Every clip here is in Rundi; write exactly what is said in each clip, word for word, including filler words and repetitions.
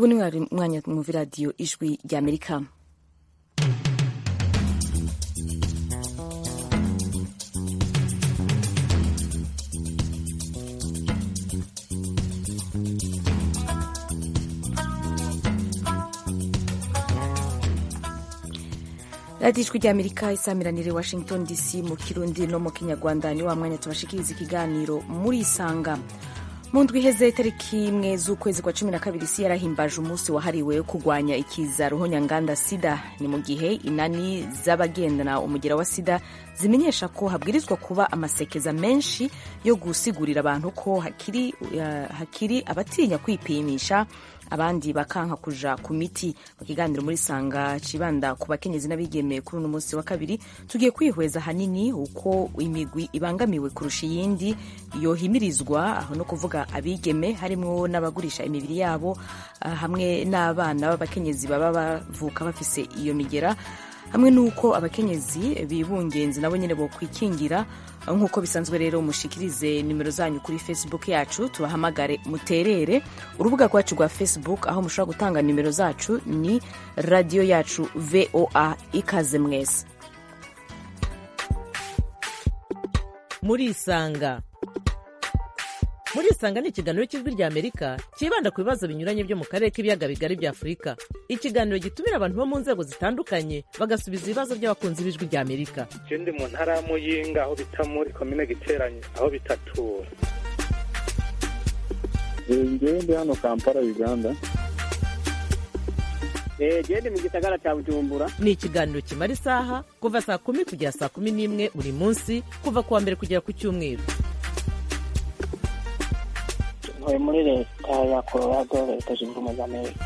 ubu ni mwanya mwumva radiyo ijwi rya Amerika. radiyo ijwi rya Amerika isamiranire Washington D C mu Kirundi no mu Kinyarwanda. ni wa mwanya tubashikiriza ikiganiro muri Isanga. mu ndwi iheze itariki imwe z'ukwezi kwa cumi na kabiri isi yarahimbaje umunsi wahariwe kurwanya ikiza ruhonyanganda sida. ni mu gihe inani z'abagendana umugera wa sida zimenyesha ko habwirizwa kuba amasekeza menshi yo gusigurira abantu ko hakiri, uh, hakiri abatinya kwipimisha, abandi bakanka kuja ku miti. mu kiganiro muri Sanga cibanda ku bakenyezi n'abigeme kuri uno munsi wa kabiri, tugiye kwihweza hanini uko imigwi ibangamiwe kurusha iyindi yohimirizwa, aho no kuvuga abigeme harimwo n'abagurisha imibiri yabo, uh, hamwe n'abana b'abakenyezi baba bavuka bafise iyo migera, hamwe n'uko abakenyezi bibungenzi nabo nyene bo kwikingira. nk'uko bisanzwe rero mushikirize nimero zanyu kuri Facebook yacu, tubahamagare muterere. urubuga rwacu rwa Facebook aho mushobora gutanga nimero zacu ni radio yacu V O A. ikaze mwese muri Isanga. muri Isanga ni ikiganiro cy'ijwi rya Amerika kibanda ku bibazo binyuranye byo mu karere k'ibiyaga bigari bya Afurika. ikiganiro gitumira abantu bo mu nzego zitandukanye bagasubiza ibibazo by'abakunzi b'ijwi rya Amerika. Je ndi mu ntara ya Muyinga aho bita muri komine Giteranye aho bitatura. Ngewe ndi hano Kampala Uganda. Eh je ndi mu gisagara cya Bujumbura. Ni ikiganiro kimara isaha kuva saa kumi kugera saa kumi n'imwe buri munsi, kuva kuwa mbere kugera ku cyumweru. Ntuye muri leta ya Colorado, leta zunze ubumwe za Amerika.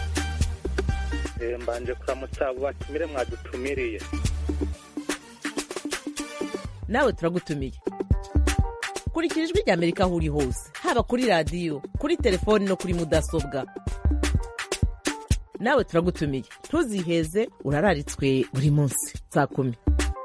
Eh mbanje kuramutsa abo batumire mwadutumiriye. Nawe turagutumiye. Kurikira ijwi rya Amerika aho uri hose, haba kuri radiyo, kuri telefoni no kuri mudasobwa. Nawe turagutumiye, ntuziheze, urararitswe buri munsi saa kumi.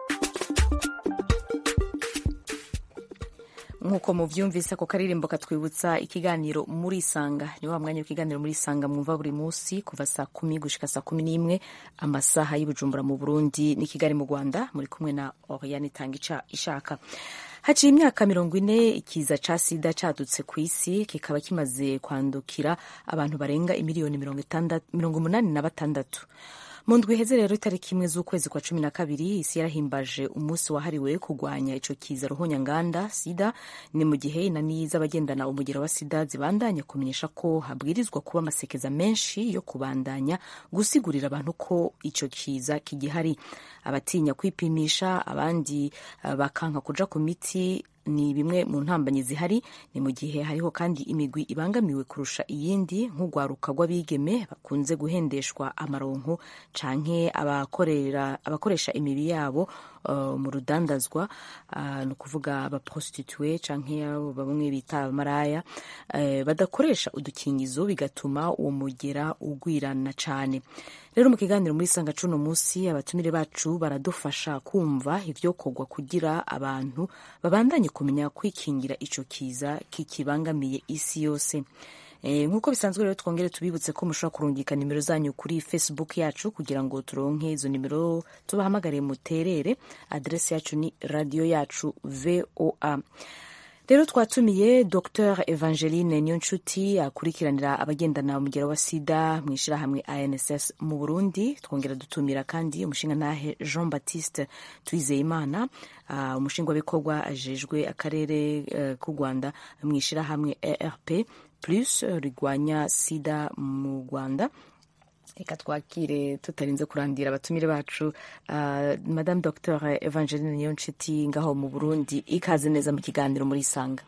nk'uko muvyumvise ako karirimbo katwibutsa ikiganiro muri Isanga. ni wa mwanya w'ikiganiro muri Isanga mwumva buri munsi kuva saa kumi gushika saa kumi n'imwe amasaha y'Ibujumbura mu Burundi ni Kigali mu Rwanda. muri kumwe na Oriane Tangica ishaka. haciye imyaka mirongo ine ikiza ca sida cadutse ku isi, kikaba kimaze kwandukira abantu barenga imiliyoni mirongo umunani na batandatu. mu ndwi iheze rero itariki imwe z'ukwezi kwa cumi na kabiri isi yarahimbaje umunsi wahariwe kurwanya ico kiza ruhonyanganda sida. ni mu gihe inani z'abagendana umugero wa sida zibandanya kumenyesha ko habwirizwa kuba amasekeza menshi yo kubandanya gusigurira abantu ko ico kiza kigihari. abatinya kwipimisha, abandi uh, bakanka kuja ku miti ni bimwe mu ntambanyi zihari. ni mu gihe hariho kandi imigwi ibangamiwe kurusha iyindi, nk'urwaruka rw'abigeme bakunze guhendeshwa amaronko canke abakorera abakoresha imibiri yabo uh, mu rudandazwa, uh, ni ukuvuga abaprostitue canke abo bamwe bita abamaraya, uh, badakoresha udukingizo, bigatuma uwo mugera ugwirana cane. rero mu kiganiro muri Sanga cuno musi abatumire bacu baradufasha kumva ivyokorwa kugira abantu babandanye kumenya kwikingira ico kiza kikibangamiye isi yose. E, nk'uko bisanzwe rero twongere tubibutse ko mushobora kurungika nimero zanyu kuri Facebook yacu kugira ngo turonke izo nimero tubahamagare muterere. adresse yacu ni radio yacu V O A. rero twatumiye Docteur Evangeline Niyonshuti akurikiranira abagendana umugera wa sida mu ishirahamwe A N S S mu Burundi. twongera dutumira kandi umushingantahe Jean Baptiste Twizeyimana, uh, umushingwabikorwa ajejwe akarere uh, k'u Rwanda mu ishirahamwe E R P plus uh, rigwanya sida mu Rwanda. Eka twakire tutarinze kurandira abatumire bacu. uh, Madame Docteur Evangeline Niyonshuti ngaho mu Burundi, ikaze neza mu kiganiro muri Isanga.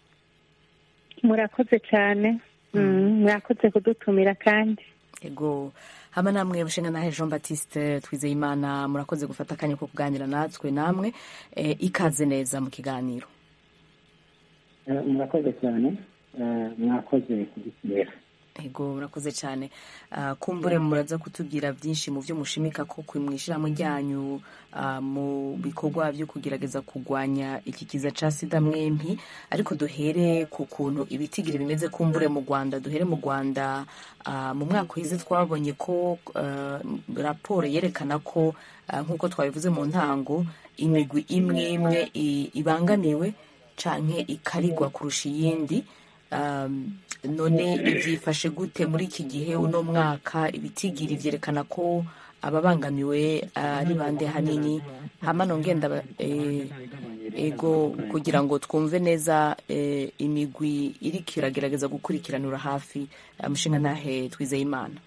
murakoze cyane. mm, murakoze kudutumira kandi. Ego hama namwe mushinga nahe Jean Baptiste Twizeyimana, murakoze gufata akanya ko kuganira natwe namwe. e, ikaze neza mu kiganiro. Uh, murakoze cyane. Uh, mwakoze kudutumira. ego murakoze cyane. Uh, kumbure muraza kutubwira byinshi mu byo mushimika ko mwishiramo ryanyu uh, mu bikorwa byo kugerageza kugwanya iki kiza ca sida mwempi, ariko duhere ku kuntu ibitigiri bimeze kumbure mu Rwanda. Duhere mu Rwanda, uh, mu mwaka uheze twabonye ko uh, raporo yerekana ko uh, nk'uko twabivuze mu ntango, imigwi imwe imwe ibangamiwe canke ikarigwa kurusha iyindi. Um, none ibyifashe gute muri iki gihe uno mwaka? Ibitigiri vyerekana ko ababangamiwe ari uh, bande hanini hama nongenda eh, ego kugira ngo twumve neza eh, imigwi iri kiragerageza gukurikiranura hafi umushinga uh, ntahe Twizeyimana.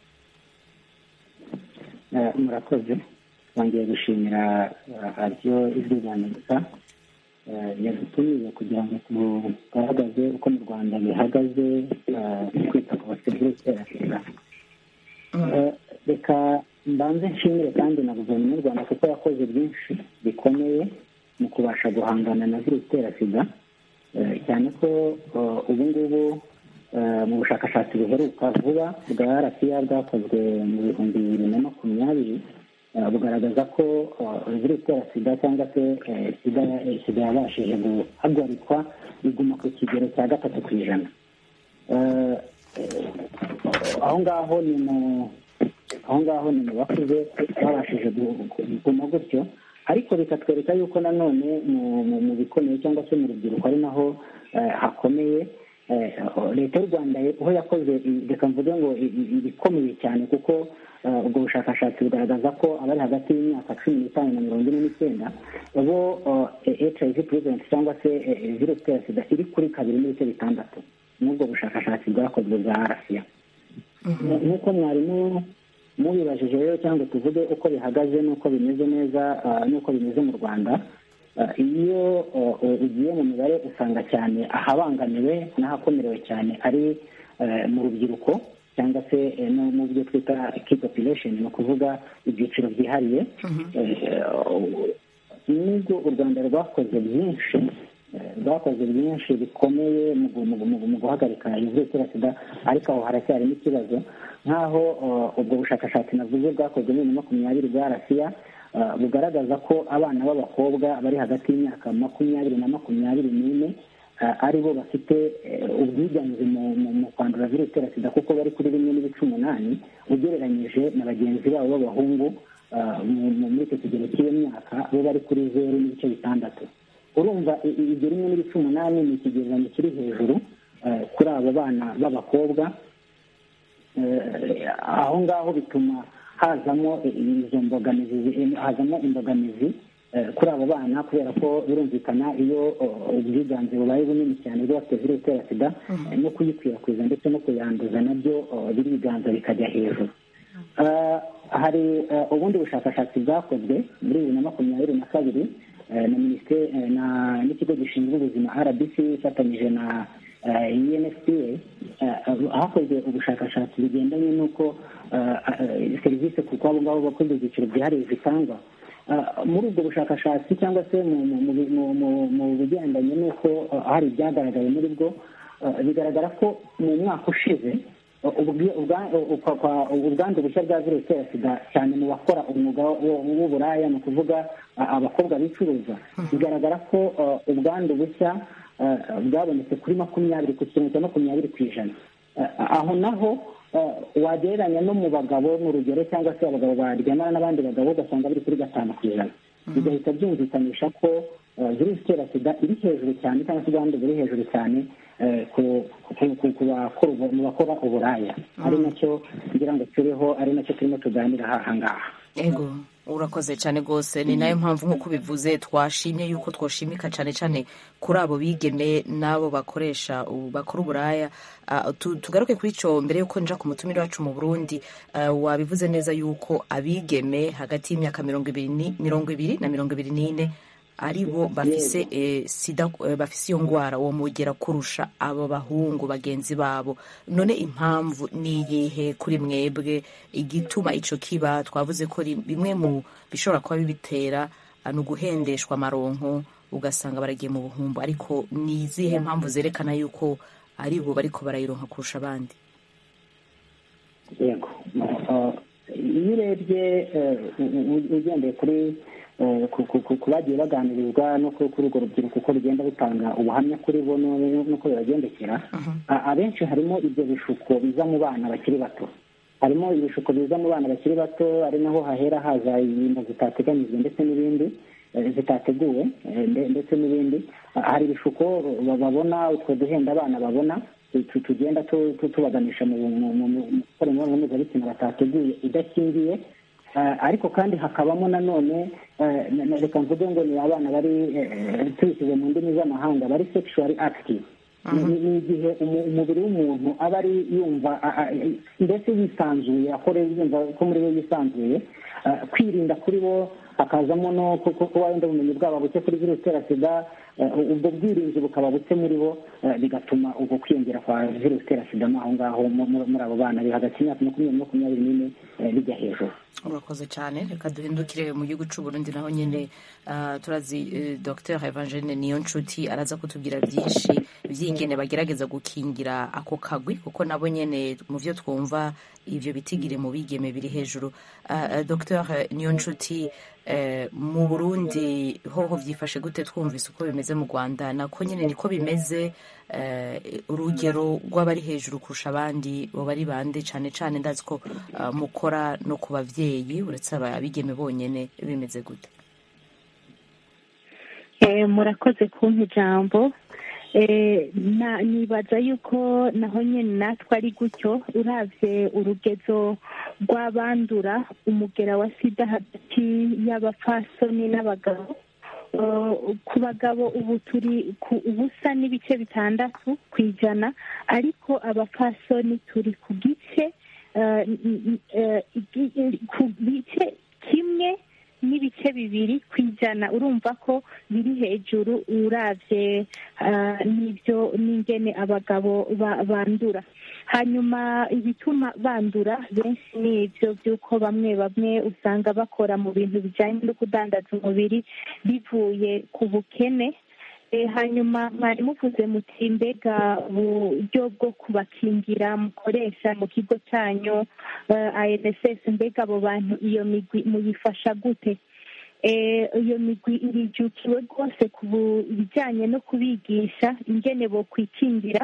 Uh, murakoze bongeye gushimira radio uh, ijwi rya Amerika yadutumiye kugira ngo tugaragaze uko mu Rwanda bihagaze kwita ku bafite sida. Reka mbanze nshimire kandi na guverinoma y'u Rwanda kuko yakoze byinshi bikomeye mu kubasha guhangana na virusi itera sida, cyane ko ubu ngubu mu bushakashatsi buheruka vuba bwa R P A bwakozwe mu bihumbi bibiri na makumyabiri bugaragaza ko virusi itera sida cyangwa se sida sida yabashije guhagarikwa iguma ku kigero cya gatatu ku ijana. Aho ngaho ni mu aho ngaho ni mu bakuze babashije guma gutyo, ariko bikatwereka yuko nanone mu bikomeye cyangwa se mu rubyiruko ari naho hakomeye. Leta y'u Rwanda aho yakoze reka mvuge ngo ibikomeye cyane, kuko ubwo bushakashatsi bugaragaza ko abari hagati y'imyaka cumi n'itanu na mirongo ine n'icyenda bo H I V prevalence cyangwa se virusi itera sida iri kuri kabiri n'ibice bitandatu n'ubwo bushakashatsi bwakozwe bwa R P A. Nk'uko mwarimu mubibajije rero, cyangwa tuvuge uko bihagaze n'uko bimeze neza n'uko bimeze mu Rwanda, iyo ugiye mu mibare usanga cyane ahabangamiwe n'ahakomerewe cyane ari mu rubyiruko cyangwa se no mu byo twita key population, ni ukuvuga ibyiciro byihariye. Nubwo u Rwanda rwakoze byinshi rwakoze byinshi bikomeye mu guhagarika virusi itera sida, ariko aho haracyarimo ikibazo, nk'aho ubwo bushakashatsi navuze bwakozwe muri makumyabiri bwa R P A bugaragaza ko abana b'abakobwa bari hagati y'imyaka makumyabiri na makumyabiri n'ine ari bo bafite ubwiganze mu kwandura virusi itera sida, kuko bari kuri rimwe n'ibice umunani ugereranyije na bagenzi babo b'abahungu muri icyo kigero cy'iyo myaka, bo bari kuri zeru n'ibice bitandatu. Urumva ibyo rimwe n'ibice umunani ni ikigereranyo kiri hejuru kuri abo bana b'abakobwa. Aho ngaho bituma hazamo izo mbogamizi hazamo imbogamizi kuri abo bana, kubera ko birumvikana iyo ubwiganze bubaye bunini cyane bw'abafite virusi itera sida no kuyikwirakwiza ndetse no kuyanduza nabyo biriganza bikajya hejuru. Hari ubundi bushakashatsi bwakozwe muri bibiri na makumyabiri na kabiri na minisiteri n'ikigo gishinzwe ubuzima R B C ifatanyije na U N F P A, hakozwe ubushakashatsi bugendanye n'uko serivisi kuko abo ngabo bakoze ibyiciro byihariye zitangwa. Muri ubwo bushakashatsi cyangwa se mu bigendanye n'uko hari ibyagaragaye muri bwo, bigaragara ko mu mwaka ushize ubwandu bushya bwa virusi itera sida cyane mu bakora umwuga w'uburaya, ni ukuvuga abakobwa bicuruza, bigaragara ko ubwandu bushya bwabonetse kuri makumyabiri ku kintu cya makumyabiri ku ijana. Aho naho wagereranya no mu bagabo mu rugero, cyangwa se abagabo baryamana n'abandi bagabo ugasanga biri kuri gatanu ku ijana. Bigahita byumvikanisha ko virusi itera sida iri hejuru cyane, cyangwa se ubwandu buri hejuru cyane ku bakora uburaya. Ari nacyo ngira ngo turiho, ari nacyo turimo tuganira aha ngaha. Ego urakoze cyane rwose. Ni nayo mpamvu nk'uko bivuze twashimye yuko twoshimika cyane cyane kuri abo bigeme n'abo bakoresha bakora uburaya. Uh, tugaruke kuri icyo mbere yuko nja ku mutumire wacu mu Burundi. Uh, wabivuze neza yuko abigeme hagati y'imyaka mirongo ibiri mirongo ibiri na mirongo ibiri n'ine ari bo bafise eh, sida eh, bafise iyo ngwara uwo mugera kurusha abo bahungu bagenzi babo. None impamvu ni iyihe kuri mwebwe igituma ico kiba? Twavuze ko bimwe mu bishobora kuba bibitera ni uguhendeshwa amaronko, ugasanga baragiye mu buhumbu, ariko ni izihe mpamvu zerekana yuko ari bo bariko barayironka kurusha abandi? yego iyo urebye ugendeye kuri ku bagiye baganirizwa no kuri urwo rubyiruko uko rugenda rutanga ubuhamya kuri bo n'uko bibagendekera abenshi harimo ibyo bishuko biza mu bana bakiri bato harimo ibishuko biza mu bana bakiri bato ari naho hahera haza ibintu zitateganyijwe ndetse n'ibindi zitateguwe ndetse n'ibindi hari ibishuko babona utwo duhenda abana babona tugenda tubaganisha mu gukora imibonano mpuzabitsina batateguye idakingiye ariko kandi hakabamo nanone reka mvuge ngo ni abana bari tubishyize mu ndimi z'amahanga bari sexually active ni igihe umubiri w'umuntu aba ari yumva mbese yisanzuye akora yumva ko muri we yisanzuye kwirinda kuri bo hakazamo no kuba wenda ubumenyi bwabo buke kuri virusi itera sida ubwo bwirinzi bukaba buke muri bo bigatuma ubwo kwiyongera kwa virusi itera sida aho ngaho muri abo bana biri hagati y'imyaka makumyabiri na makumyabiri n'ine bijya hejuru. urakoze cyane reka duhindukire mu gihugu cy'u Burundi naho nyine turazi Dr Evangeline Niyonshuti araza kutubwira byinshi by'ingene bagerageza gukingira ako kagwi kuko nabo nyene mu byo twumva ivyo bitigire mu bigeme biri hejuru. Dr Niyonshuti mu Burundi hoho vyifashe gute? Twumvise uko bimeze mu Rwanda nako nyene niko bimeze, urugero rw'abari hejuru kurusha abandi bo bari bande cane cane ndazi ko mukora no ku bavyeyi uretse abigeme bonyene bimeze gute? murakoze kumpa ijambo. nibaza yuko naho nyine natwe ari gutyo uravye urugezo rw'abandura umugera wa sida hagati y'abapfasoni n'abagabo. ku bagabo ubu turi ku ubusa n'ibice bitandatu ku ijana ariko abapfasoni turi ku gice ku gice kimwe n'ibice bibiri ku ijana. urumva ko biri hejuru uravye n'ibyo n'ingene abagabo bandura. hanyuma ibituma bandura benshi ni ibyo by'uko bamwe bamwe usanga bakora mu bintu bijyanye no kudandaza umubiri bivuye ku bukene. hanyuma mwari muvuze muti mbega uburyo bwo kubakingira mukoresha mu kigo cyanyu A N S S, mbega abo bantu iyo migwi muyifasha gute? iyo migwi irijukiwe rwose ku bijyanye no kubigisha ingene bo kwikingira,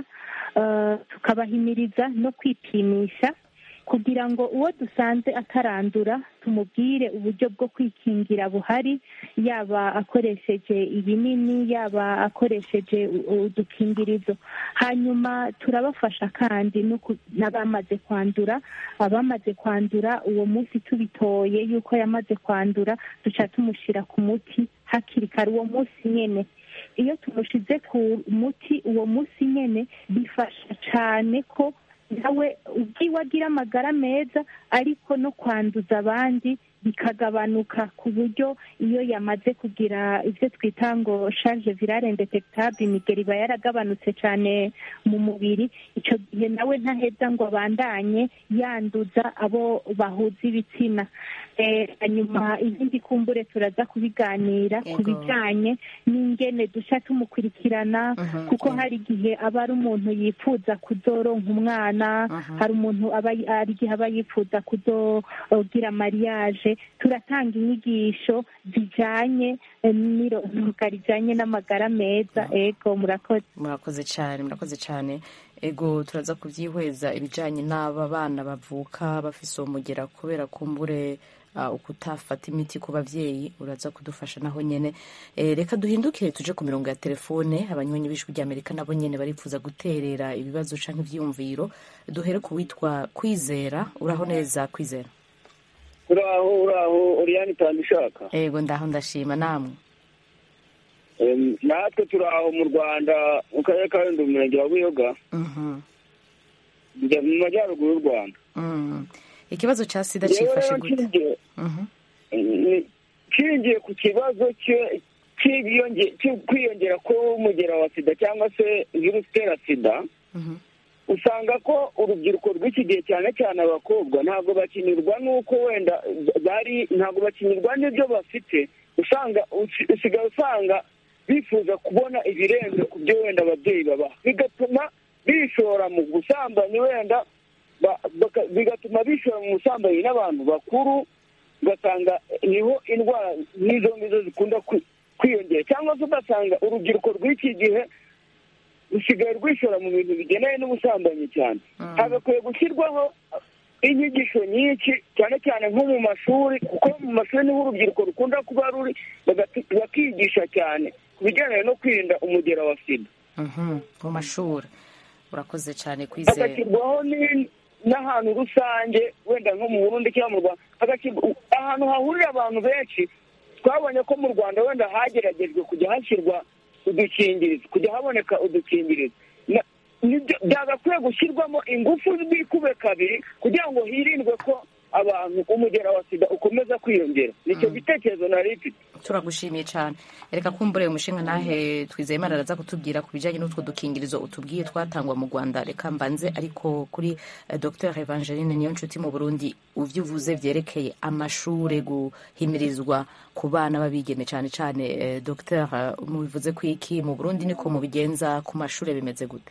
tukabahimiriza no kwipimisha kugira ngo uwo dusanze atarandura tumubwire uburyo bwo kwikingira buhari, yaba akoresheje ibinini yaba akoresheje udukingirizo. hanyuma turabafasha kandi n'abamaze kwandura. abamaze kwandura uwo munsi tubitoye yuko yamaze kwandura duca tumushyira ku muti hakiri kare uwo munsi nyene. iyo tumushize ku muti uwo munsi nyene bifasha cyane ko nawe ubwiwe agira amagara meza ariko no kwanduza abandi bikagabanuka, ku buryo iyo yamaze kugira ibyo twita ngo charge virale indetectable imigeri iba yaragabanutse cyane mu mubiri. icyo gihe nawe ntaheza ngo abandanye yanduza abo bahuza ibitsina. hanyuma izindi kumbure turaza kubiganira ku bijyanye n'ingene dushya tumukurikirana, kuko hari igihe aba ari umuntu yifuza kuzoronka umwana, hari umuntu aba ari igihe aba yifuza kuzogira mariage. turatanga inyigisho zijyanye n'irondoka rijyanye n'amagara meza. ego murakoze. murakoze cyane murakoze cyane. ego turaza kubyihweza ibijyanye n'aba bana bavuka bafise uwo mugera kubera kumbure ukutafata imiti ku babyeyi, uraza kudufasha naho nyene. reka duhindukire tuje ku mirongo ya telefone. abanywanyi b'ijwi ry'Amerika nabo nyene barifuza guterera ibibazo canke ivyiyumviro. duhere ku witwa Kwizera. uraho neza Kwizera? uraho uraho Oriane Tandishaka. ego ndaho ndashima. namwe? natwe turaho mu Rwanda mu karere ka Rulindo umurenge wa Buyoga mu majyaruguru y'u Rwanda. ikibazo cya sida cyifashe gute? kingiye ku kibazo cyo kwiyongera k'umugera wa sida cyangwa se virusi itera sida, usanga ko urubyiruko rw'iki gihe cyane cyane abakobwa ntabwo bakinirwa n'uko wenda bari ntabwo bakinirwa n'ibyo bafite. usanga usigaye usanga bifuza kubona ibirenze ku byo wenda ababyeyi babaha, bigatuma bishora mu busambanyi wenda bigatuma bishora mu busambanyi n'abantu bakuru, ugasanga niho indwara nk'izo ngizo zikunda kwiyongera, cyangwa se ugasanga urubyiruko rw'iki gihe rusigaye rwishora mu bintu bigendanye n'ubusambanyi cyane. hagakwiye gushyirwaho inyigisho nyinshi cyane cyane nko mu mashuri, kuko mu mashuri niho urubyiruko rukunda kuba ruri, bakigisha cyane ku bijyanye no kwirinda umugera wa sida mu mashuri. Urakoze cyane kwizera. hagashyirwaho n'ahantu rusange, wenda nko mu Burundi cyangwa mu Rwanda, ahantu hahurira abantu benshi. Twabonye ko mu Rwanda wenda hageragejwe kujya hashyirwa udukingirizo, kujya haboneka udukingirizo. Byagakwiye gushyirwamo ingufu z'ibikube kabiri kugira ngo hirindwe ko abantu umugera wa sida ukomeza kwiyongera. Nicyo gitekerezo nari mfite. Turagushimiye cyane. Reka kumbure umushinga nahe Twizeyimana araza kutubwira ku bijyanye n'utwo dukingirizo utubwiye twatangwa mu Rwanda. Reka mbanze ariko kuri uh, Dr Evangeline Niyonshuti mu Burundi, uvyivuze vyerekeye amashure guhimirizwa ku bana babigeme cyane cyane. uh, Dr uh, mubivuze ku iki mu Burundi niko mubigenza ku mashure bimeze gute?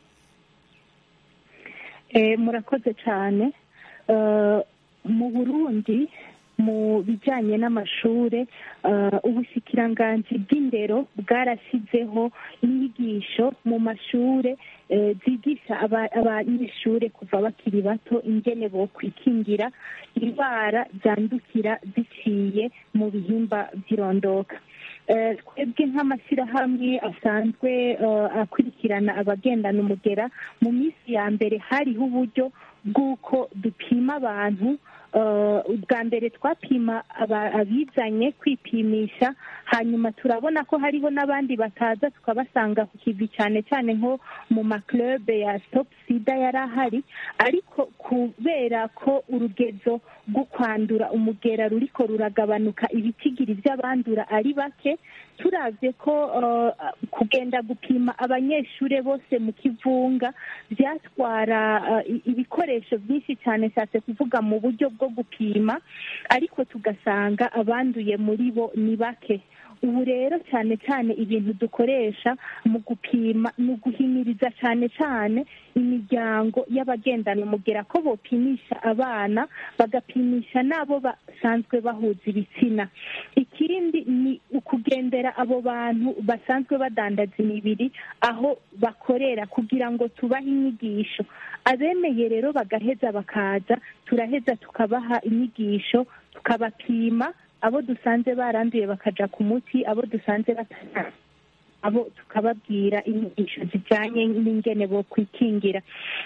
Eh, murakoze cyane. Uh, mu Burundi mu bijyanye n'amashure, uh, ubushikiranganji bw'indero bwarashyizeho inyigisho mu mashure uh, zigisha abanyeshure kuva bakiri bato ingene bo kwikingira indwara zandukira ziciye mu bihimba by'irondoka. Twebwe nk'amashyirahamwe asanzwe akurikirana abagendana umugera, mu minsi ya mbere hariho uburyo bw'uko dupima abantu. Ubwa mbere twapima abizanye kwipimisha, hanyuma turabona ko hariho n'abandi bataza tukabasanga ku kivi, cyane cyane nko mu maklube ya Stop Sida yari ahari. Ariko kubera ko urugezo rwo kwandura umugera ruriko ruragabanuka, ibitigiri by'abandura ari bake, turavye ko uh, kugenda gupima abanyeshure bose mu kivunga byatwara uh, ibikoresho byinshi cyane, cyane kuvuga mu buryo bwo gupima, ariko tugasanga abanduye muri bo ni bake. Ubu rero cyane cyane ibintu dukoresha mu gupima ni uguhimiriza cyane cyane imiryango y'abagendana umugera ko bopimisha abana, bagapimisha n'abo basanzwe bahuza ibitsina. Ikindi ni ukugendera abo bantu basanzwe badandaza imibiri aho bakorera kugira ngo tubahe inyigisho. Abemeye rero bagaheza bakaza, turaheza tukabaha inyigisho, tukabapima. Abo dusanze baranduye bakaja ku muti, abo dusanze batana abo tukababwira inyigisho zijyanye n'ingene bo kwikingira.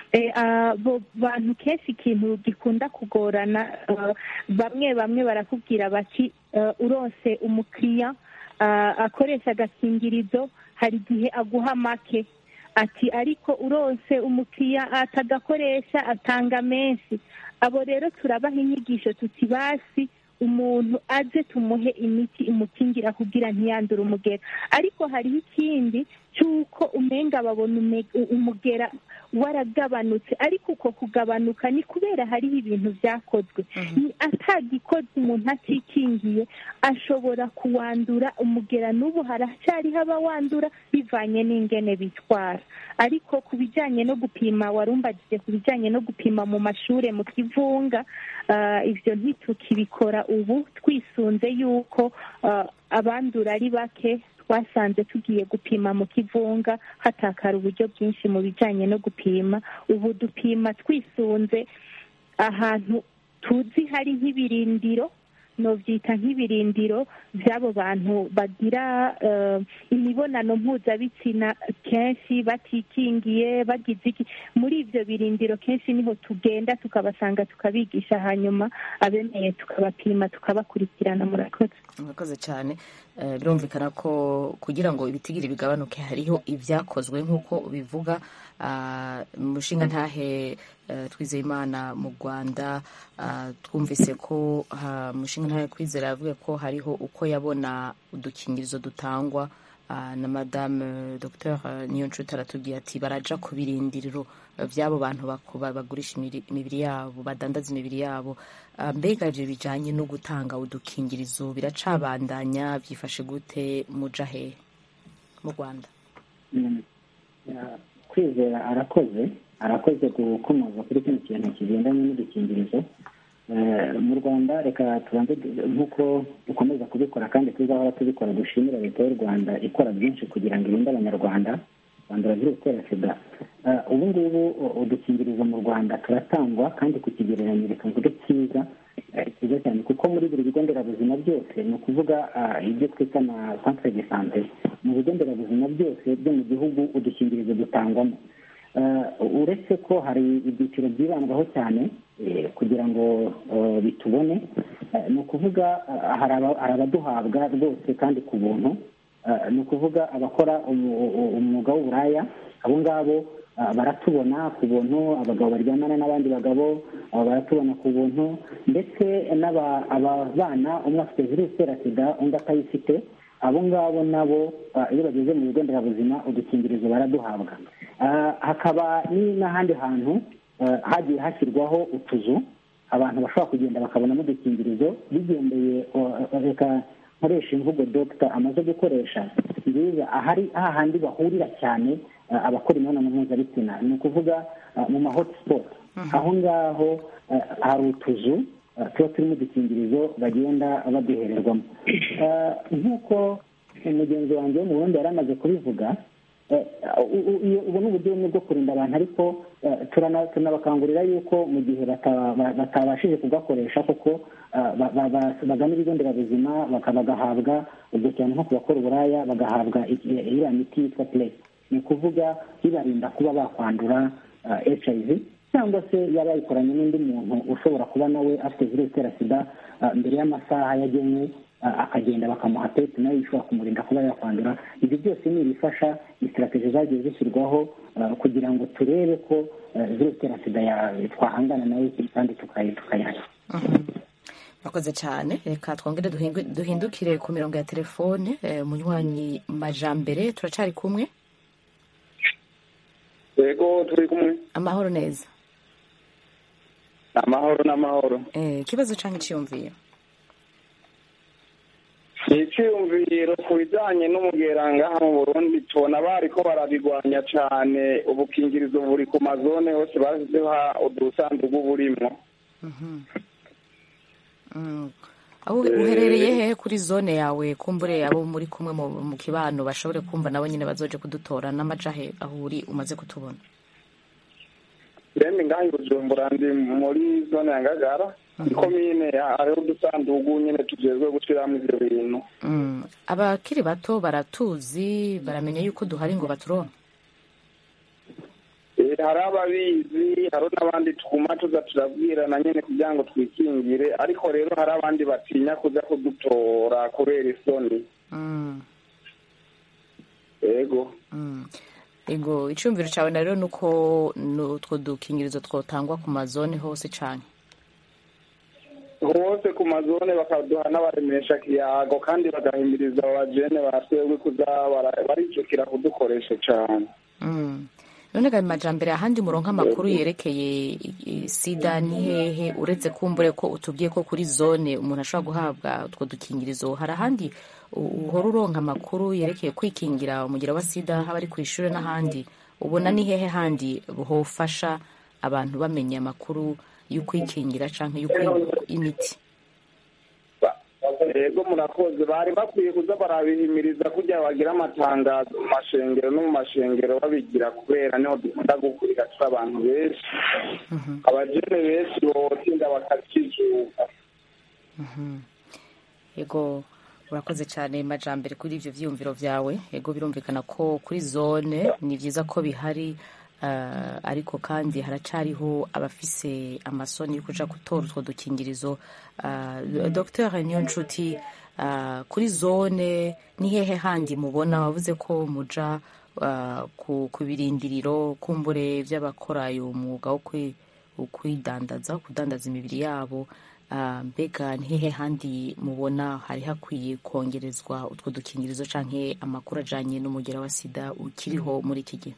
Abo bantu kenshi ikintu gikunda kugorana, bamwe bamwe barakubwira bati uronse umukiriya akoresha agakingirizo hari igihe aguha make, ati ariko uronse umukiriya atagakoresha atanga menshi. Abo rero turabaha inyigisho tuti basi umuntu aze tumuhe imiti imukingira kugira ntiyandure umugera. Ariko hariho ikindi cy'uko umenga babona umugera waragabanutse, ariko uko kugabanuka ni kubera hariho ibintu byakozwe. Atagikozwe umuntu atikingiye ashobora kuwandura umugera, n'ubu haracyariho abawandura bivanye n'ingene bitwara. Ariko ku bijyanye no gupima, warumbagije ku bijyanye no gupima mu mashure mu kivunga, uh, ibyo ntitukibikora ubu, twisunze yuko uh, abandura ari bake. Twasanze tugiye gupima mu kivunga hatakara uburyo bwinshi mu bijyanye no gupima. Ubu dupima twisunze ahantu tuzi hari nk'ibirindiro, novyita nk'ibirindiro by'abo bantu bagira uh, imibonano mpuzabitsina kenshi batikingiye bagize iki. Muri ivyo birindiro kenshi niho tugenda tukabasanga tukabigisha, hanyuma abemeye tukabapima tukabakurikirana. Murakoze. Murakoze cyane. Birumvikana uh, ko kugira ngo ibitigiri bigabanuke hariho ibyakozwe nk'uko bivuga. Uh, mushinga ntahe uh, Twizeyimana mu Rwanda, uh, twumvise ko uh, mushinga ntahe Kwizera yavuga ko hariho uko yabona udukingirizo dutangwa uh, na Madame Dr Niyonshuti aratubwiye ati baraja ku birindiriro by'abo bantu bagurisha imibiri yabo, badandaza imibiri yabo. Uh, mbega je bijanye no gutanga udukingirizo biracabandanya, byifashe gute muja he mu Rwanda? mm. yeah. Kwizera arakoze. arakoze gukomoza kuri kino kintu kigendanye n'udukingirizo. Mu Rwanda reka tubanze nk'uko dukomeza kubikora kandi tuzahora tubikora, dushimira leta y'u Rwanda ikora byinshi kugira ngo irinde abanyarwanda bandura virusi itera sida. Ubu ngubu udukingirizo mu Rwanda turatangwa kandi ku kigereranyo reka cyiza cyiza cyane, kuko muri buri bigo nderabuzima byose, ni ukuvuga ibyo twita na centre de santé, mu bigo nderabuzima byose byo mu gihugu udukingirizo dutangwamo. Uretse ko hari ibyiciro byibandwaho cyane kugira ngo bitubone, ni ukuvuga hari abaduhabwa rwose kandi ku buntu, ni ukuvuga abakora umwuga w'uburaya, abo ngabo baratubona ku buntu, abagabo baryamana n'abandi bagabo baratubona ku buntu, ndetse n'abana umwe afite virusi itera sida undi atayifite, abo ngabo nabo iyo bageze mu bigo nderabuzima udukingirizo baraduhabwa. Hakaba n'ahandi hantu hagiye hashyirwaho utuzu abantu bashobora kugenda bakabonamo udukingirizo bigendeye, reka nkoresha imvugo dogita amaze gukoresha nziza, ahari hahandi bahurira cyane abakora imibonano mpuzabitsina, ni ukuvuga mu ma hotspot. Aho ngaho hari utuzu tuba turimo udukingirizo bagenda baduhererwamo. Nk'uko umugenzi wanjye wo mu Burundi yari amaze kubivuga, ubu ni uburyo bumwe bwo kurinda abantu, ariko tunabakangurira yuko mu gihe batabashije kugakoresha kuko bagana ibigo nderabuzima bagahabwa, ubwo cyane nko ku bakora uburaya bagahabwa iriya miti yitwa play, ni ukuvuga ibarinda kuba bakwandura H I V, cyangwa se yaba yayikoranye n'undi muntu ushobora kuba nawe afite virusi itera sida mbere y'amasaha yagenwe, akagenda bakamuha test nayo ishobora kumurinda kuba yakwandura. Ibyo byose ni ibifasha isitrategi zagiye zishyirwaho kugira ngo turebe ko virusi itera sida twahangana nayo kandi tukayihashya. Murakoze cyane. Reka twongere duhindukire ku mirongo ya telefone. Munywanyi Majambere, turacari kumwe? Yego, turi kumwe. Amahoro neza. Amahoro n'amahoro. Eh, ikibazo canke iciyumviro? Icyiyumviro ku bijyanye n'umugeranga mu Burundi, tubona bariko barabigwanya cyane, ubukingirizo buri ku mazone hose bashyizeho udusanduku burimwo. Aho uherereye hehe kuri zone yawe, kumbure abo muri kumwe mu kibano bashobore kumva nabo nyine bazoje kudutora n'amajahe aho uri umaze kutubona? Remi ngaho Bujumbura ndi muri zone ya Ngagara, komine hariho udusanduku nyine tujejwe gushiramo ivyo bintu. Abakiri bato baratuzi, baramenya yuko duhari ngo baturonke? Hari ababizi, hari n'abandi twuma tuza turabwirana nyine kugira ngo twikingire, ariko rero hari abandi batinya kuza kudutora kubera isoni. Ego. Ego, icumviro cawe na rero nuko utwo dukingirizo twotangwa ku mazone hose cane? Hose ku mazone bakaduha n'abaremesha kiyago, kandi bagahimiriza abajene basebwe kuza baricukira kudukoresha cane. None ga Majambere, ahandi muronka amakuru yerekeye sida ni hehe, uretse kumbure ko utubwiye ko kuri zone umuntu ashobora guhabwa utwo dukingirizo? Hari ahandi uhora uronka amakuru yerekeye kwikingira umugira wa sida, haba ari ku ishure n'ahandi? Ubona ni hehe handi hofasha abantu bamenya amakuru y'ukwikingira canke y'imiti? Yego, murakoze. Bari bakwiye kuza barabihimiriza kugira bagira amatangazo mu mashengero no mu mashengero babigira, kubera niho dukunda gukurira turi abantu benshi. Abajene benshi botinda bakakijuka. Yego, urakoze cyane Majambere kuri ivyo vyiyumviro vyawe. Yego, birumvikana ko kuri zone ni vyiza ko bihari, uh, ariko kandi haracariho abafise amasoni yo kuja gutora utwo dukingirizo. Uh, Docteur Niyonshuti, uh, kuri zone ni hehe handi mubona? Wavuze ko muja uh, ku, ku birindiriro kumbure vy'abakora uyu mwuga wo kwidandaza, kudandaza imibiri yabo. Uh, mbega ni hehe handi mubona hari hakwiye kongerezwa utwo dukingirizo canke amakuru ajanye n'umugera wa sida ukiriho muri iki gihe?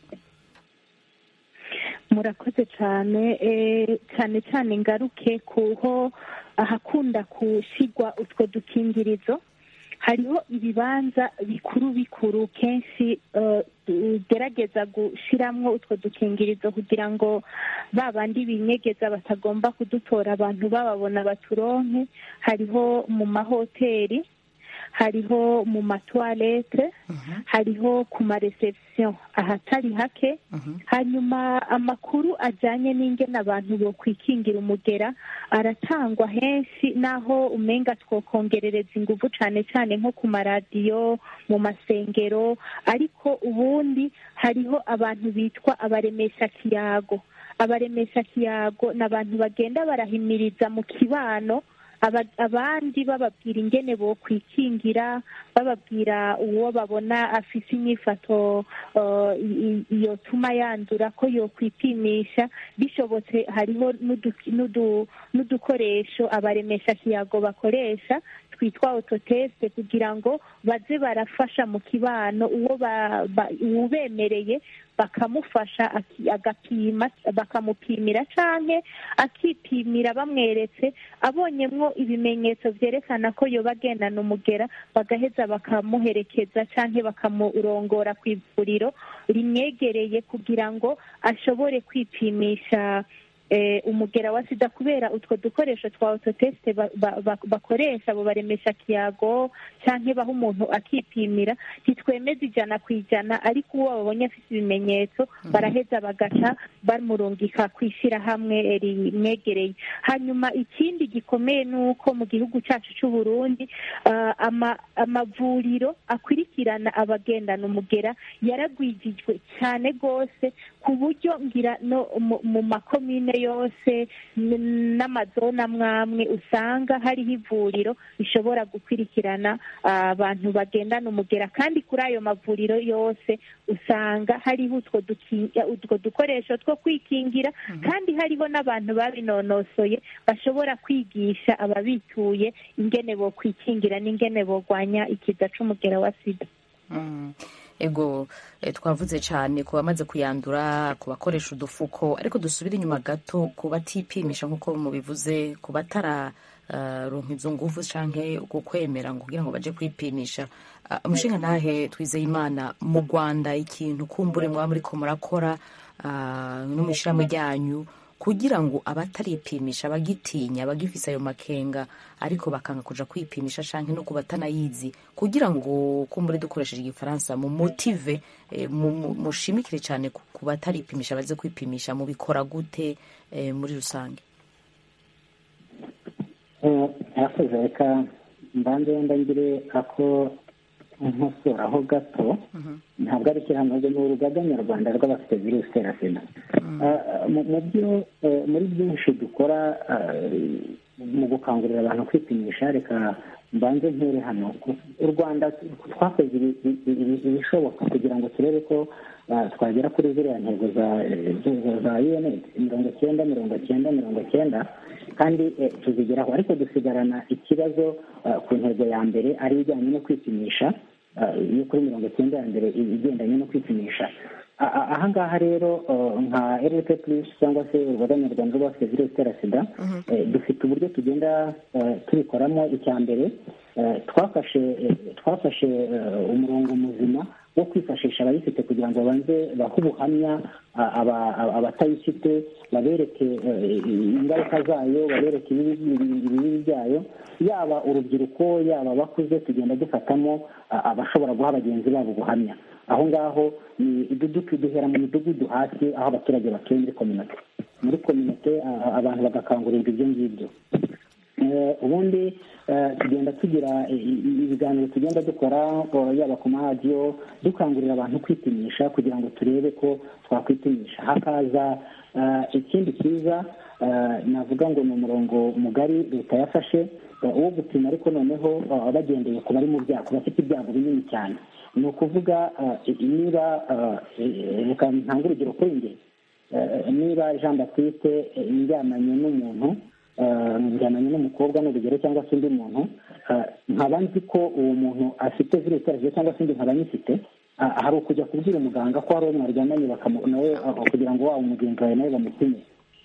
Murakoze cyane. Cyane cyane ngaruke kuho ahakunda kushigwa utwo dukingirizo, hariho ibibanza bikuru bikuru kenshi tugerageza gushyiramo utwo dukingirizo kugira ngo ba bandi binyegeza batagomba kudutora abantu bababona baturonke. Hariho mu mahoteli, hariho mu matuwarete, hariho ku mareception ahatari hake. Hanyuma amakuru ajyanye n'ingene abantu bo kwikingira umugera aratangwa henshi, naho umenga twokongerereza ingufu cyane cyane nko ku maradiyo, mu masengero. Ariko ubundi hariho abantu bitwa abaremesha kiyago. Abaremesha kiyago ni abantu bagenda barahimiriza mu kibano abandi bababwira ingene bo kwikingira, bababwira uwo babona afite inyifato yotuma yandura ko yo kwipimisha. Bishobotse hariho n'udukoresho abaremesha kiyago bakoresha twitwa autoteste kugira ngo baze barafasha mu kibano uwo ubemereye bakamufasha agapima, bakamupimira canke akipimira bamweretse, abonyemwo ibimenyetso vyerekana ko yoba agendana umugera bagaheza bakamuherekeza canke bakamurongora kw'ivuriro rimwegereye kugira ngo ashobore kwipimisha umugera wa sida, kubera utwo dukoresho twa autoteste bakoresha abo baremesha kiyago canke baho umuntu akipimira ntitwemeza ijana ku ijana, ariko uwo babonye afite ibimenyetso baraheza bagaca bamurungika kwishyira hamwe rimwegereye. Hanyuma ikindi gikomeye ni uko mu gihugu cyacu cy'u Burundi amavuriro akurikirana abagendana umugera yaragwijijwe cyane rwose, ku buryo ngira no mu makomine yose n'amazona amwamwe usanga hariho ivuriro rishobora gukurikirana abantu bagendana umugera, kandi kuri ayo mavuriro yose usanga hariho utwo dukoresho two kwikingira, kandi hariho n'abantu babinonosoye bashobora kwigisha ababituye ingene bo kwikingira n'ingene borwanya ikiza c'umugera wa sida. Ego twavuze cyane ku bamaze kuyandura, ku bakoresha udufuko, ariko dusubire inyuma gato ku batipimisha nk'uko mubivuze, ku batararonka izo nguvu canke ukwemera ngo kugira ngo baje kwipimisha. Umushinga ntahe Twizeyimana, mu Rwanda ikintu kumbure mwaba muriko murakora no mw'ishirahamwe ryanyu kugira ngo abataripimisha bagitinya bagifise ayo makenga ariko bakanga kuja kwipimisha canke no kubatanayizi, kugira ngo kumbure dukoresheje igifaransa mu motive mushimikire cyane ku bataripimisha baze kwipimisha, mu bikora gute muri rusange? yakoze reka mbanze wenda ngire ako nkosoraho gato. Ntabwo ari ikirango ni urugaga nyarwanda rw'abafite virusi itera sida. Mu byo muri byinshi dukora mu gukangurira abantu kwipimisha, reka mbanze ntere hano. U Rwanda twakoze ibishoboka kugira ngo turebe ko twagera kuri ziriya ntego za U N A I D mirongo icyenda mirongo icyenda mirongo icyenda, kandi tuzigeraho, ariko dusigarana ikibazo ku ntego ya mbere ari ijyanye no kwipimisha, yo kuri mirongo icyenda ya mbere igendanye no kwipimisha. Ahangaha rero nka R P plus cyangwa se urugaga nyarwanda rw'abafite virusi itera sida, dufite uburyo tugenda tubikoramo. Icya mbere twafashe twafashe umurongo muzima wo kwifashisha abayifite kugira ngo babanze bahe ubuhamya abatayifite, babereke ingaruka zayo, babereke ibibi byayo, yaba urubyiruko yaba abakuze. Tugenda dufatamo abashobora guha bagenzi babo ubuhamya. Aho ngaho duhera mu midugudu hasi aho abaturage batuye muri kominote. Muri kominote abantu bagakangurirwa ibyo ngibyo. Ubundi tugenda tugira ibiganiro tugenda dukora yaba ku maradiyo dukangurira abantu kwipimisha kugira ngo turebe ko twakwipimisha. Hakaza ikindi cyiza navuga ngo ni umurongo mugari leta yafashe wo gupima, ariko noneho bagendeye ku bari mu byago, bafite ibyago binini cyane. Ni ukuvuga niba reka ntanga urugero kuri njye, niba Jean Baptiste njyananye n'umuntu njyananye n'umukobwa n'urugero cyangwa se undi muntu, nkaba nzi ko uwo muntu afite virusi itera sida cyangwa se undi nkaba nyifite, hari ukujya kubwira umuganga ko hari uwo mwaryamanye nawe kugira ngo waba umugenzi wawe nawe bamupime.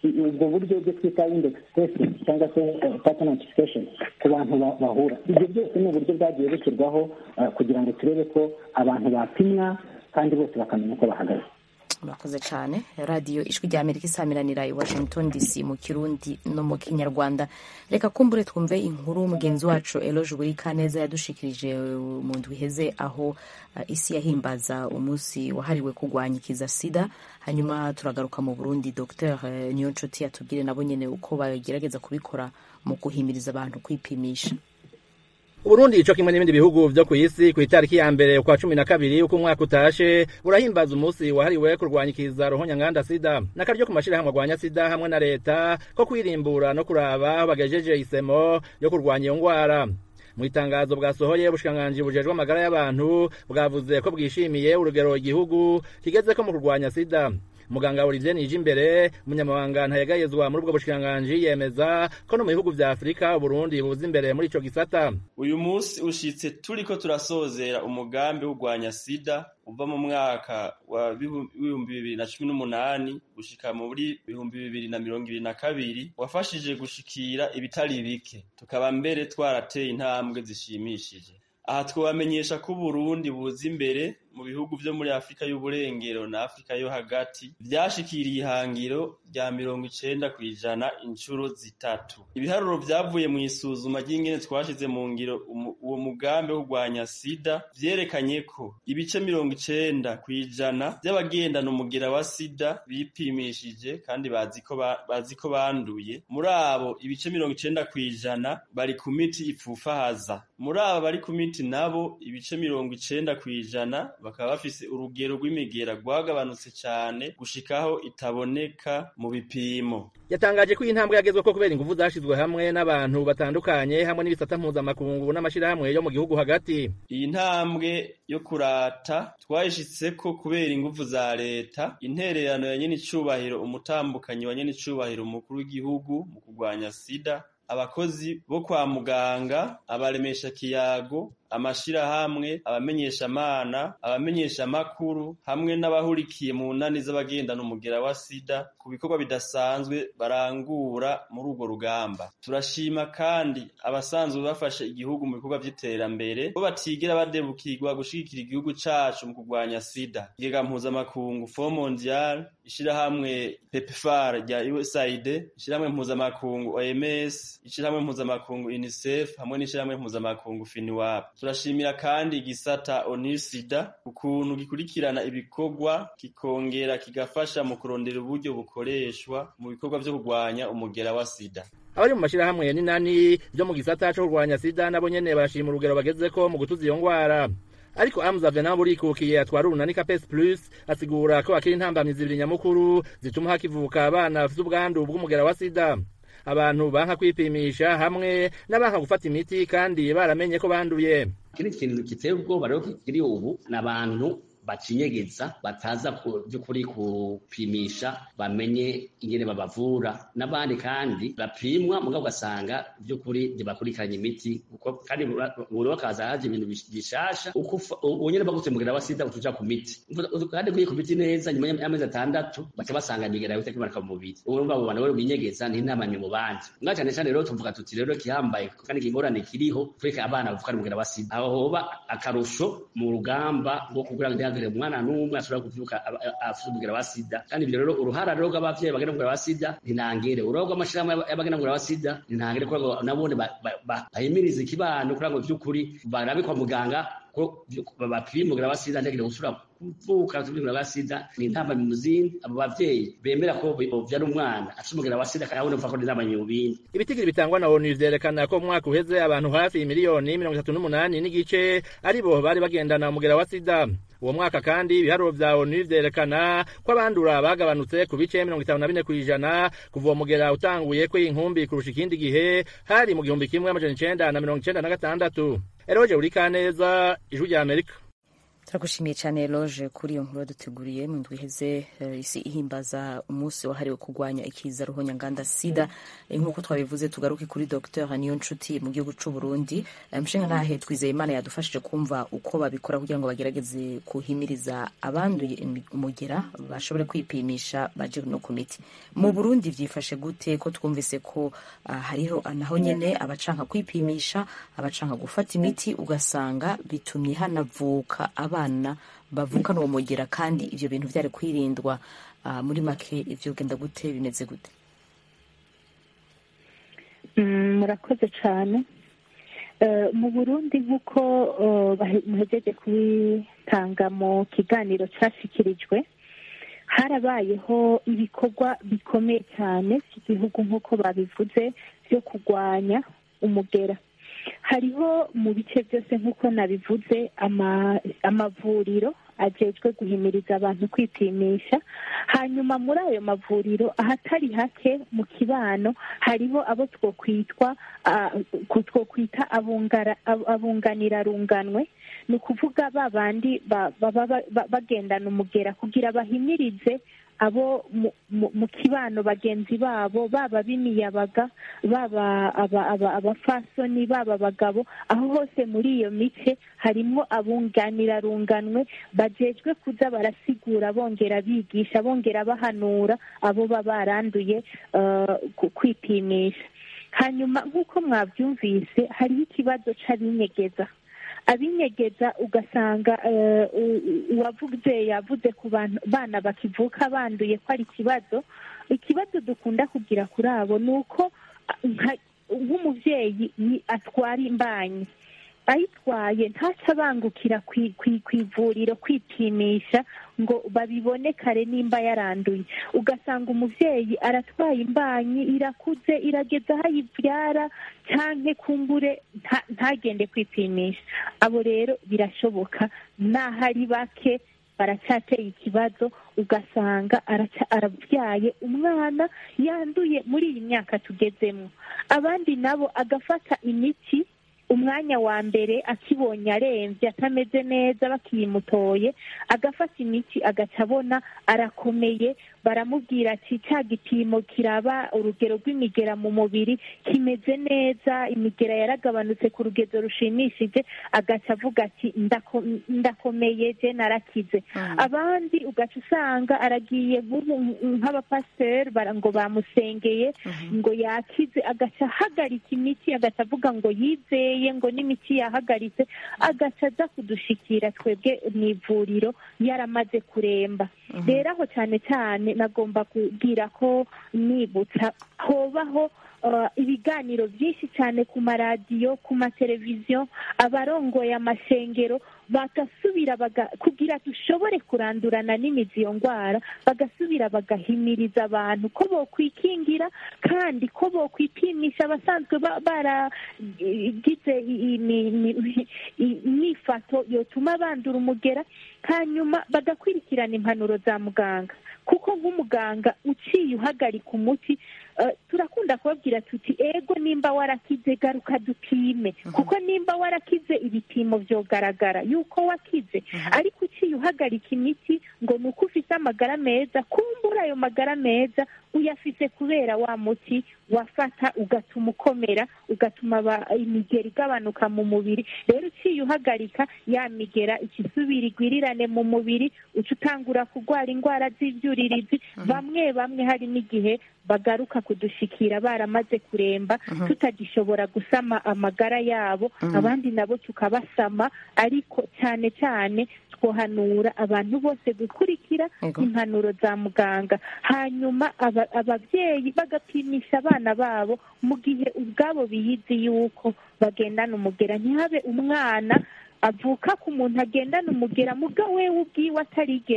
ubwo buryo bwo twita index testing cyangwa se pattern identification ku bantu bahura. Ibyo byose ni uburyo bwagiye bushyirwaho kugira ngo turebe ko abantu bapimwa kandi bose bakamenya uko bahagaze. Murakoze cyane. Radiyo Ijwi rya Amerika isamiranira i Washington D C mu Kirundi no mu Kinyarwanda. Reka kumbure twumve inkuru mugenzi wacu Eloge Burikaneza yadushikirije mu ndwi iheze aho uh, isi yahimbaza umunsi wahariwe kurwanya ikiza sida. Hanyuma turagaruka mu Burundi. Dr Niyonshuti yatubwire nabo nyene uko bagerageza kubikora mu guhimiriza abantu kwipimisha. Uburundi ico kimwe n'ibindi bihugu vyo kw'isi ku itariki ya mbere kwa cumi na kabiri uko umwaka utashe burahimbaza umunsi wahariwe kurwanya ikiza ruhonyanganda sida. Nakaryo ku mashirahamwe arwanya sida hamwe na leta ko kwirimbura no kuraba aho bagejeje isemo yo kurwanya iyo ngwara. Mu itangazo bwasohoye ubushikiranganji bujejwe amagara y'abantu bwavuze ko bwishimiye urugero igihugu kigeze ko mu kurwanya sida. Muganga Olivier Nijimbere umunyamabanga ntayegayezwa muri ubwo bushikiranganji yemeza ko no mu bihugu vya Afrika Burundi buza imbere muri ico gisata. Uyu munsi ushitse turiko turasozera umugambi w'urwanya sida uva mu mwaka wa ibihumbi bibiri na cumi n'umunani gushika muri ibihumbi bibiri na mirongo ibiri na kabiri wafashije gushikira ibitari bike, tukaba mbere twarateye intambwe zishimishije. Aha twabamenyesha ko Burundi buza imbere mu bihugu vyo muri Afrika y'uburengero na Afrika yo hagati vyashikiriye ihangiro rya mirongo icenda kw'ijana incuro zitatu. Ibiharuro vyavuye mu isuzuma ry'ingene twashize mu ngiro uwo mugambi wo kurwanya sida vyerekanye ko ibice mirongo icenda kw'ijana vy'abagendana umugera wa sida bipimishije kandi bazi ko bazi ko banduye. Muri abo ibice mirongo icenda kw'ijana bari ku miti ipfufahaza. Muri abo bari ku miti nabo ibice mirongo icenda kw'ijana bakaba bafise urugero rw'imigera rwagabanutse cyane gushikaho itaboneka mu bipimo. Yatangaje ko intambwe yagezwe ko kubera ingufu zashizwe hamwe n'abantu batandukanye hamwe n'ibisata mpuzamakungu n'amashirahamwe yo mu gihugu hagati. Iyi ntambwe yo kurata twayishitse ko kubera ingufu za leta, intererano ya nyene icubahiro umutambukanyi wa nyene icubahiro umukuru w'igihugu mu kurwanya sida, abakozi bo kwa muganga, abaremesha kiyago, amashirahamwe, abamenyesha amana, abamenyesha makuru hamwe n'abahurikiye mu nani z'abagendana umugera wa sida ku bikorwa bidasanzwe barangura muri urwo rugamba. Turashima kandi abasanzwe bafashe igihugu mu bikorwa vy'iterambere bo batigera badebukirwa gushigikira igihugu cacu mu kurwanya sida. Igega mpuzamakungu Fond Mondial, ishirahamwe PEPFAR rya U S A I D, ishirahamwe mpuzamakungu O M S, ishirahamwe mpuzamakungu UNICEF hamwe n'ishirahamwe mpuzamakungu FINUAP. Turashimira kandi igisata Onisida ukuntu gikurikirana ibikorwa kikongera kigafasha mu kurondera uburyo bukoreshwa mu bikorwa vyo kurwanya umugera wa sida. Abari mu mashirahamwe ya ninani byo mu gisata cyo kurwanya sida nabo nyene barashima urugero bagezeko mu gutuza iyo ngwara. Ariko Hamza Venaburi kukiye atwara urunani Capes Plus asigura ko akiri intambamyi zibiri nyamukuru zituma hakivuka abana bafite ubwandu bw'umugera wa sida. Abantu banka kwipimisha hamwe n'abanka gufata imiti kandi baramenye ko banduye. Kiri kintu kiteye ubwoba rero kiri ubu n'abantu bacinyegeza bataza by'ukuri kupimisha bamenye ingene babavura, n'abandi kandi bapimwa mugabo ugasanga by'ukuri ntibakurikiranye imiti kandi buri wakaza haje ibintu bishasha unyene bagutse mugera wa sida utuja ku miti kandi kuyi ku miti neza nyuma y'amezi atandatu baca basanga imigera yote kimanuka mu mubiri. Urumva abo bantu rero binyegeza n'intamanye mu bandi. Mwa cyane cyane rero tuvuga tuti rero kihambaye kandi kingorane kiriho tweka abana bavuka mugera wa sida aho hoba akarusho mu rugamba rwo kugira ngo umwana n'umwe ashobora kuvuka afite umugera wa sida. Kandi ibyo rero uruhara rero rw'abavyeyi bagenda umugera wa sida ntinangere, uruhara rw'amashirahamwe y'abagenda umugera wa sida ntinangere kugira ngo nabone bahimirize ikibano kugira ngo vy'ukuri barabe kwa muganga ko bapima umugera wa sida ntegere gusura kuvuka umugera wa sida. Ni intamba mu muzindi abo bavyeyi bemera ko vyari umwana afite umugera wa sida kandi abone ko intamba mu bindi. Ibitigiri bitangwa na O N U vyerekana ko mwaka uheze abantu hafi miliyoni mirongo itatu n'umunani n'igice aribo bari bagendana umugera wa sida. Uwo mwaka kandi ibiharuro vya O N U vyerekana ko abandura bagabanutse ku bice mirongo itanu na bine kw'ijana kuva uwo mugera utanguye ko inkumbi kurusha ikindi gihe hari mu gihumbi kimwe amajana icenda na mirongo icenda na gatandatu. Eroje Urikaneza, Ijwi rya Amerika. turagushimiye cyane Loge kuri iyo nkuru yaduteguriye mu ndwi iheze isi ihimbaza umunsi wahariwe kurwanya ikiza ruhonyanganda sida. Nk'uko twabivuze tugaruke kuri Dr Niyonshuti mu gihugu cy'u Burundi. Mushinga ntahe Twizeye Imana yadufashije kumva uko babikora kugira ngo bagerageze kuhimiriza abanduye umugera bashobore kwipimisha baje no ku miti. Mu Burundi vyifashe gute ko twumvise ko uh, hariho naho nyene abacanka kwipimisha, abacanka gufata imiti, ugasanga bitumye hanavuka abana bavuka n'uwo mugera kandi ivyo bintu vyari kwirindwa. Uh, muri make ivyo genda gute, bimeze gute? Murakoze cyane. Mu Burundi nk'uko muhejeje kubitanga mu kiganiro cyashyikirijwe, harabayeho ibikorwa bikomeye cyane by'igihugu nk'uko babivuze byo kurwanya umugera. Hariho mu bice byose nk'uko nabivuze amavuriro ajejwe guhimiriza abantu kwipimisha. Hanyuma muri ayo mavuriro ahatari hake mu kibano hariho abo twokwitwa uh, twokwita abunganirarunganwe, ni ukuvuga ba bandi baba bagendana umugera kugira bahimirize abo mu kibano bagenzi babo, baba b'imiyabaga, baba abafasoni, baba abagabo. Aho hose muri iyo mice harimo abunganirarunganwe bajejwe kuza barasigura, bongera bigisha, bongera bahanura abo baba baranduye kwipimisha. Hanyuma nk'uko mwabyumvise hariho ikibazo c'abinyegeza. Abinyegeza ugasanga uwavuze yavuze ku bana bakivuka banduye ko ari ikibazo. Ikibazo dukunda kugira kuri abo ni uko nk'umubyeyi atwara imbanyi, ayitwaye ntaca bangukira ku ivuriro kwipimisha ngo babibone kare nimba yaranduye. Ugasanga umuvyeyi aratwaye imbanyi, irakuze, irageza aho ayivyara, canke kumbure ntagende kwipimisha. Abo rero birashoboka, naho ari bake baracateye ikibazo, ugasanga aravyaye umwana yanduye muri iyi myaka tugezemo. Abandi nabo agafata imiti umwanya wa mbere akibonye aremvye atameze neza bakimutoye, agafata imiti agaca abona arakomeye, baramubwira ati cya gipimo kiraba urugero rw'imigera mu mubiri kimeze neza, imigera yaragabanutse ku rugero rushimishije, agaca avuga ati ndakomeye je narakize. Abandi ugaca usanga aragiye nk'abapasiteri ngo bamusengeye ngo yakize, agaca ahagarika imiti, agaca avuga ngo yizeye ngo n'imiti yahagaritse, agaca aza kudushikira twebwe mu ivuriro yaramaze kuremba. Rero aho cyane cyane nagomba kubwira ko nibutsa hobaho ibiganiro byinshi cyane ku maradiyo, ku mateleviziyo, abarongoye amashengero bagasubira kugira dushobore kurandurana n'imizi iyo ndwara, bagasubira bagahimiriza abantu ko bokwikingira kandi ko bokwipimisha abasanzwe baragize imyifato yotuma bandura umugera, hanyuma bagakurikirana impanuro za muganga. Kuko nk'umuganga uciye uhagarika umuti, turakunda kubabwira tuti ego nimba warakize garuka dupime, kuko nimba warakize ibipimo vyogaragara yuko wakize. Ariko uciye uhagarika imiti ngo nuko ufise amagara meza, kumbura ayo magara meza uyafise kubera wa muti wafata ugatuma ukomera, ugatuma imigera igabanuka mu mubiri. Rero uciye uhagarika ya migera ikisubira igwirirane mu mubiri, uca utangura kurwara indwara z'ivyuririzi. Bamwe bamwe hari n'igihe bagaruka kudushikira baramaze kuremba, tutagishobora gusama amagara yabo, abandi nabo tukabasama. Ariko cyane cyane twohanura abantu bose gukurikira impanuro za muganga, hanyuma ababyeyi bagapimisha abana babo mu gihe ubwabo biyizi yuko bagendana umugera. Ntihabe umwana avuka ku muntu agendana umugera muga wewe ubwiwe atarigera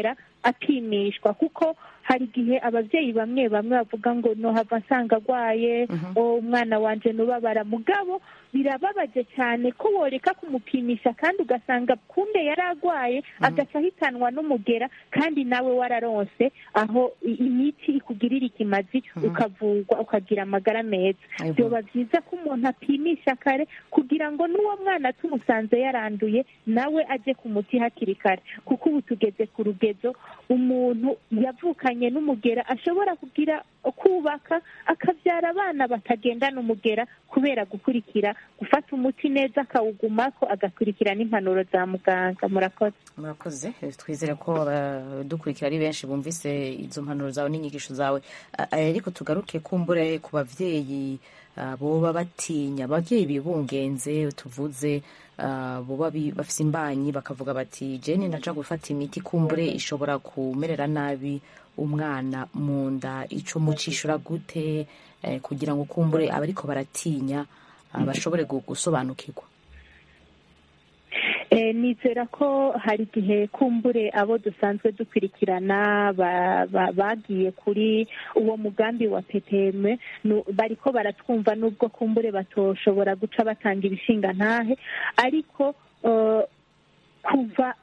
apimishwa, kuko hari igihe ababyeyi bamwe bamwe bavuga ngo nohava nsanga agwaye, umwana wanje nubabara. Mugabo birababaje cyane ko woreka kumupimisha kandi ugasanga kumbe yari agwaye, agaca ahitanwa n'umugera, kandi nawe wararonse aho imiti ikugirira ikimazi, ukavurwa ukagira amagara meza. Byoba byiza ko umuntu apimisha kare kugira ngo n'uwo mwana tumusanze yaranduye nawe aje ku muti hakiri kare, kuko ubu tugeze ku rugezo umuntu yavukanye n'umugera ashobora kugira kubaka akabyara abana batagendana umugera kubera gukurikira gufata umuti neza akawugumako, agakurikira n'impanuro za muganga. Murakoze. Murakoze, twizere ko abadukurikira ari benshi bumvise izo mpanuro zawe n'inyigisho zawe. Ariko tugaruke kumbure ku bavyeyi boba batinya, abavyeyi bibungenze tuvuze, boba bafise imbanyi bakavuga bati jene ndaja gufata imiti kumbure ishobora kumerera nabi umwana mu nda, ico mucishura gute kugira ngo kumbure abariko baratinya bashobore gusobanukirwa? Nizera ko hari igihe kumbure abo dusanzwe dukurikirana bagiye kuri uwo mugambi wa P P M bariko baratwumva, nubwo kumbure batoshobora guca batanga ibishinga ntahe, ariko kuva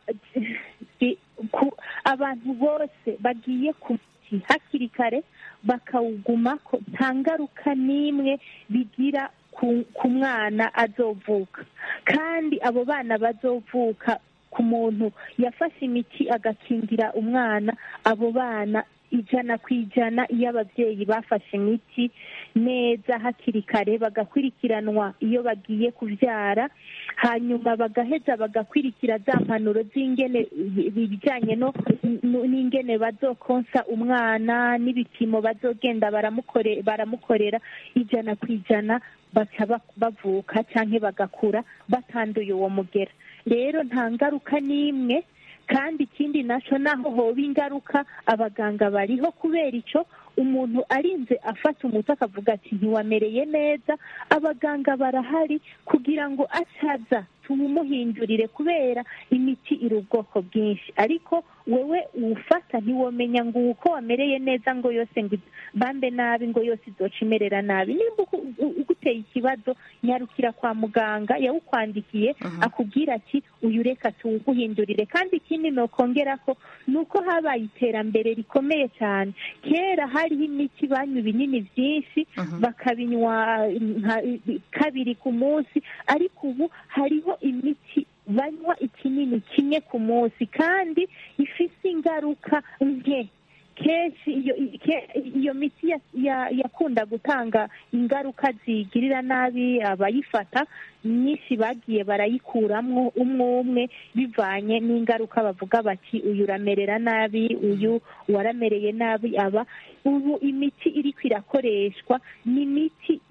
abantu bose bagiye ku muti hakiri kare bakawugumako, nta ngaruka n'imwe bigira ku mwana azovuka. Kandi abo bana bazovuka ku muntu yafashe imiti agakingira umwana, abo bana ijana ku ijana iyo ababyeyi bafashe imiti neza hakiri kare bagakurikiranwa iyo bagiye kubyara, hanyuma bagaheza bagakurikira za mpanuro z'ingene bijyanye no n'ingene bazokonsa umwana n'ibipimo bazogenda baramukorera, ijana ku ijana baca bavuka cyangwa bagakura batanduye uwo mugera. Rero nta ngaruka n'imwe, kandi ikindi nacyo naho hoba ingaruka abaganga bariho, kubera icyo umuntu arinze afata umuti akavuga ati ntiwamereye neza, abaganga barahari kugira ngo asaza tumumuhindurire, kubera imiti iri ubwoko bwinshi. Ariko wewe uwufata ntiwomenya ngo uko wamereye neza ngo yose ngo bambe nabi ngo yose izoca imerera nabi. Nimba uguteye ikibazo nyarukira kwa muganga yawukwandikiye akubwira ati uyu reka tuwuguhindurire. Kandi ikindi nokongera ko nuko habaye iterambere rikomeye cyane. Kera hariho imiti banywa ibinini byinshi bakabinywa kabiri ku munsi, ariko ubu hariho imiti banywa ikinini kimwe ku munsi kandi ifise ingaruka nke. Kenshi iyo iyo miti yakunda gutanga ingaruka zigirira nabi abayifata, nyinshi bagiye barayikuramwo umwe umwe bivanye n'ingaruka bavuga bati uyu uramerera nabi, uyu waramereye nabi. Aba ubu imiti iri kwirakoreshwa ni imiti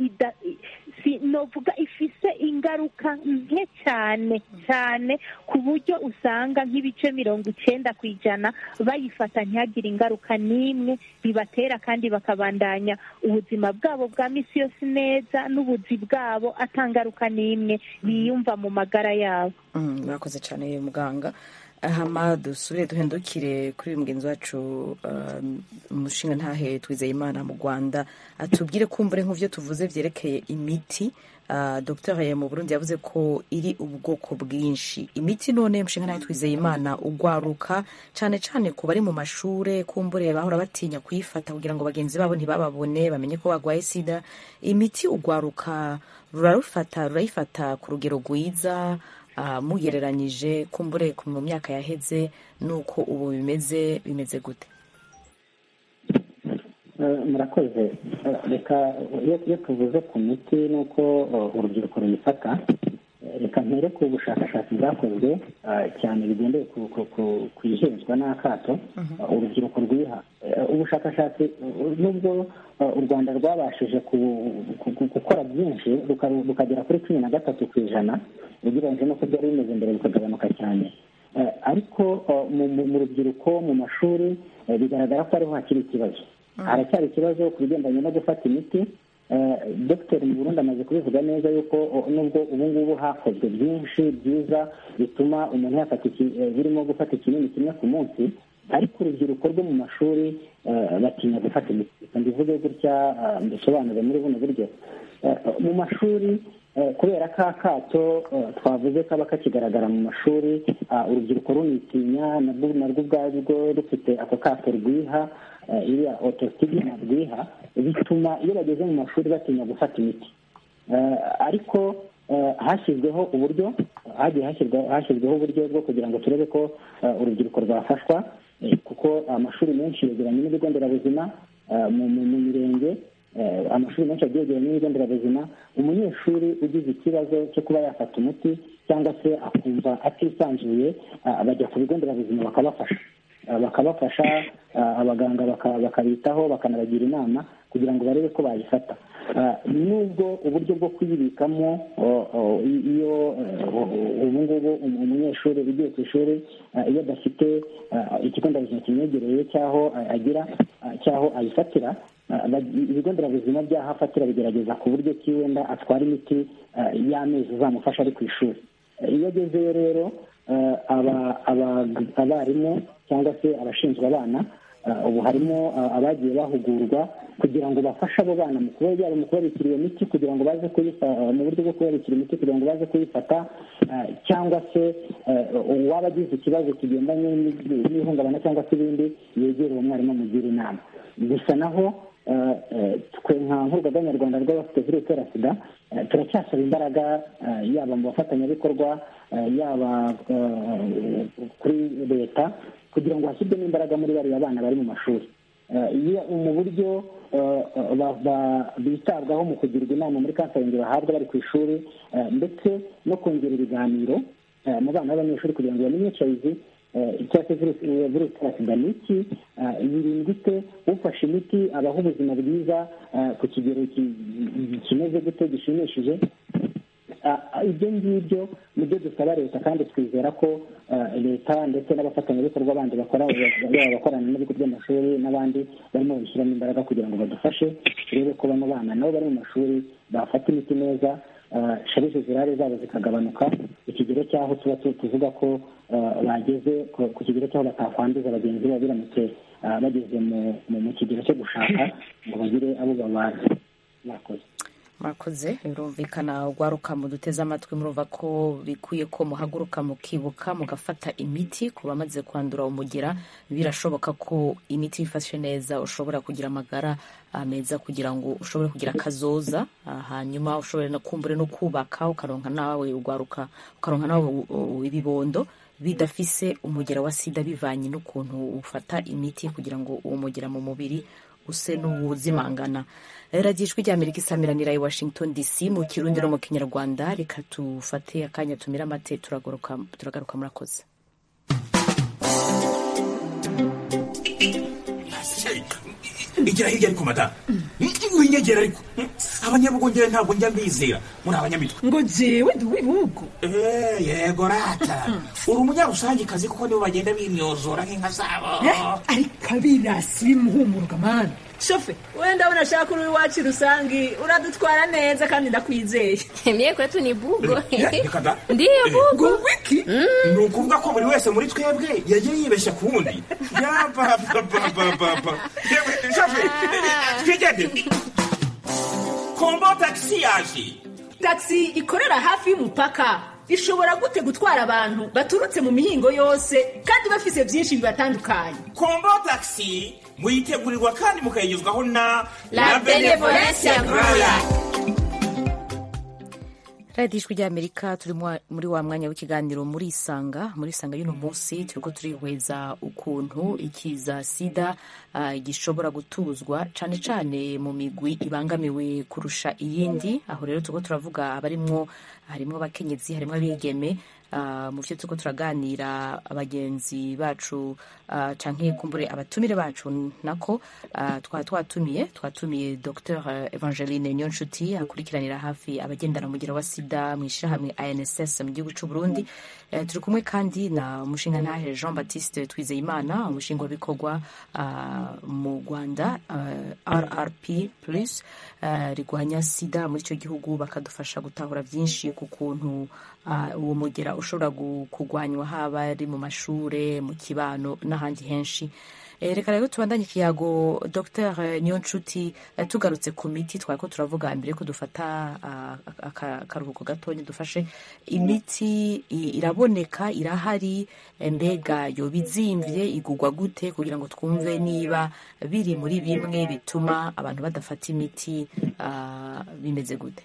novuga ifise ingaruka nke cyane cyane, ku buryo usanga nk'ibice mirongo icyenda ku ijana bayifata ntihagire ingaruka n'imwe bibatera, kandi bakabandanya ubuzima bwabo bwa misi yose neza n'ubuzi bwabo atangaruka n'imwe biyumva mu magara yabo. Murakoze cyane muganga. Hama dusubire duhendukire kuri mugenzi wacu umushinga ntahe Twizeyimana mu Rwanda, atubwire kumbure nk'uvyo tuvuze vyerekeye imiti. Docteur mu Burundi yavuze ko iri ubwoko bwinshi imiti. None mushinga ntahe Twizeyimana, ugwaruka cyane cyane ku bari mu mashure kumbure bahora batinya kuyifata kugira ngo bagenzi babo ntibababone bamenye ko bagwaye sida, imiti ugwaruka rurarufata rurayifata ku rugero rwiza mugereranyije kumbure mu myaka yaheze nuko ubu bimeze bimeze gute? Murakoze. Reka iyo tuvuze ku miti nuko urubyiruko ruyifata, reka mpere ku bushakashatsi bwakozwe cyane bigendeye ku ihezwa n'akato urubyiruko rwiha. Ubushakashatsi nubwo u Rwanda rwabashije gukora byinshi rukagera kuri cumi na gatatu ku ijana ugereranyije n'uko byari bimeze mbere bikagabanuka cyane, ariko mu rubyiruko mu mashuri bigaragara ko ariho hakiri ikibazo. Haracyari ikibazo ku bigendanye no gufata imiti. Dogiteri mu Burundi amaze kubivuga neza yuko nubwo ubu ngubu hakozwe byinshi byiza bituma umuntu yafata birimo gufata ikinini kimwe ku munsi, ariko urubyiruko rwo mu mashuri batinya gufata imiti. Mbivuge gutya mbisobanure muri buno buryo. Mu mashuri kubera ko akato twavuze kaba kakigaragara mu mashuri, urubyiruko runitinya narwo ubwarwo rufite ako kato rwiha, iriya otostigma rwiha, bituma iyo bageze mu mashuri batinya gufata imiti. Ariko hashyizweho uburyo hagiye hashyizweho uburyo bwo kugira ngo turebe ko urubyiruko rwafashwa, kuko amashuri menshi yegeranye n'ibigo nderabuzima mu mirenge, amashuri menshi agiye yegeranye n'ibigo nderabuzima. Umunyeshuri ugize ikibazo cyo kuba yafata umuti cyangwa se akumva atisanzuye, bajya ku bigo nderabuzima bakabafasha bakabafasha abaganga bakabitaho, bakanabagira inama kugira ngo barebe ko bayifata. Nubwo uburyo bwo kuyibikamo iyo ubu ngubu umunyeshuri ugiye ku ishuri iyo adafite ikigo nderabuzima kimwegereye cy'aho agira cy'aho ayifatira, ibigo nderabuzima by'aho afatira bigerageza ku buryo ki wenda atwara imiti y'amezi uzamufasha ari ku ishuri. Iyo agezeyo rero abarimu cyangwa se abashinzwe abana, ubu harimo abagiye bahugurwa kugira ngo bafashe abo bana mu kuba byaba mu kubabikira iyo miti kugira ngo baze kuyifata, mu buryo bwo kubabikira imiti kugira ngo baze kuyifata, cyangwa se uwaba agize ikibazo kigendanye n'ihungabana cyangwa se ibindi yegera uwo mwarimu amugira inama. Gusa naho twe nka nk'urugaga nyarwanda rw'abafite virusi itera sida turacyasaba imbaraga, yaba mu bafatanyabikorwa, yaba kuri leta, kugira ngo hashyirwemo imbaraga muri bariya bana bari mu mashuri, mu buryo bitabwaho mu kugirwa inama muri kansaringi bahabwa bari ku ishuri, ndetse no kongera ibiganiro mu bana b'abanyeshuri kugira ngo bamenye H I V cyangwa se virusi itera sida ni iki, yirindwa ite, ufashe imiti abaho ubuzima bwiza ku kigero kimeze gute gishimishije. Ibyo ngibyo nibyo dusaba leta, kandi twizera ko leta ndetse n'abafatanyabikorwa bandi bakora bakorana n'ibigo by'amashuri n'abandi barimo babishyiramo imbaraga kugira ngo badufashe turebe ko bano bana nabo bari mu mashuri bafata imiti neza, sharije zirare zabo zikagabanuka, ikigero cy'aho tuba tuvuga ko bageze ku kigero cy'aho batakwanduza bagenzi babo biramutse bageze mu kigero cyo gushaka ngo bagire abo babana. Murakoze. Murakoze. Birumvikana ugwaruka mu duteze amatwi, murumva ko bikwiye ko muhaguruka mukibuka mugafata imiti ku bamaze kwandura umugira. Birashoboka ko imiti ifashe neza ushobora kugira amagara meza kugira ngo ushobore kugira kazoza, hanyuma ushobore no kumbure no kubaka ukaronka nawe ugwaruka ukaronka nawe ibibondo bidafise umugera wa sida, bivanye n'ukuntu ufata imiti kugira ngo uwo mugera mu mubiri use n'uwuzimangana. Radio Ijwi ry'Amerika isamiranira i Washington D C mu Kirundi no mu Kinyarwanda. Reka tufate akanya tumira amate, turagaruka turagaruka murakoze. Igira hirya ariko mata winyegera ariko abanyabugongera ntabwo njya mbizera muri abanyamitwe ngo jewe ndi wibugo. Eh yego rata uri umunyarusangi kazi kuko nibo bagenda bimyozora nk'inka zabo. Ariko abirasi bimuhumuruka mana. Shofe wenda unashaka uri wacu rusangi uradutwara neza kandi ndakwizeye. Mie kwetu ni bugo. Ndiyo bugo. Wiki ni ukuvuga ko buri wese muri twebwe yagiye yibeshya ku wundi. Yapapapapapa. Shofe twigende. Kombo taxi yaje. Taxi ikorera hafi y'umupaka ishobora gute gutwara abantu baturutse mu mihingo yose kandi bafise byinshi bibatandukanye. Kombo taxi muyitegurirwa kandi mukayigezwaho na La Benevolencia Royal. Radio Ijwi ry'Amerika turi muri wa mwanya w'ikiganiro muri Isanga. Muri Isanga y'uno munsi turiko turihweza ukuntu ikiza sida uh, gishobora gutuzwa cane cane mu migwi ibangamiwe kurusha iyindi. Aho rero turiko turavuga abarimwo harimo abakenyezi, harimo abigeme. Uh, mu byo turiko turaganira abagenzi bacu uh, canke kumbure abatumire bacu nako uh, twa twatumiye twatumiye Docteur Evangeline Nyonshuti akurikiranira hafi abagendana mugira wa sida mwishirahamwe I N S S mu gihugu cy'u Burundi. Uh, turi kumwe kandi na umushinga ntahe Jean Baptiste Twizeyimana, umushinga w'ibikorwa uh, mu Rwanda uh, R R P plus uh, rigwanya sida muri cyo gihugu, bakadufasha gutahura byinshi ku kuntu uwo mugera ushobora kurwanywa haba ari mu mashure mu kibano n'ahandi henshi. Reka rero tubandanye ikiyago Dr Niyonshuti, tugarutse ku miti twari ko turavuga mbere ko dufata akaruhuko gatonya dufashe imiti iraboneka irahari, mbega yo bizimvye igugwa gute kugira ngo twumve niba biri muri bimwe bituma abantu badafata imiti uh, bimeze gute?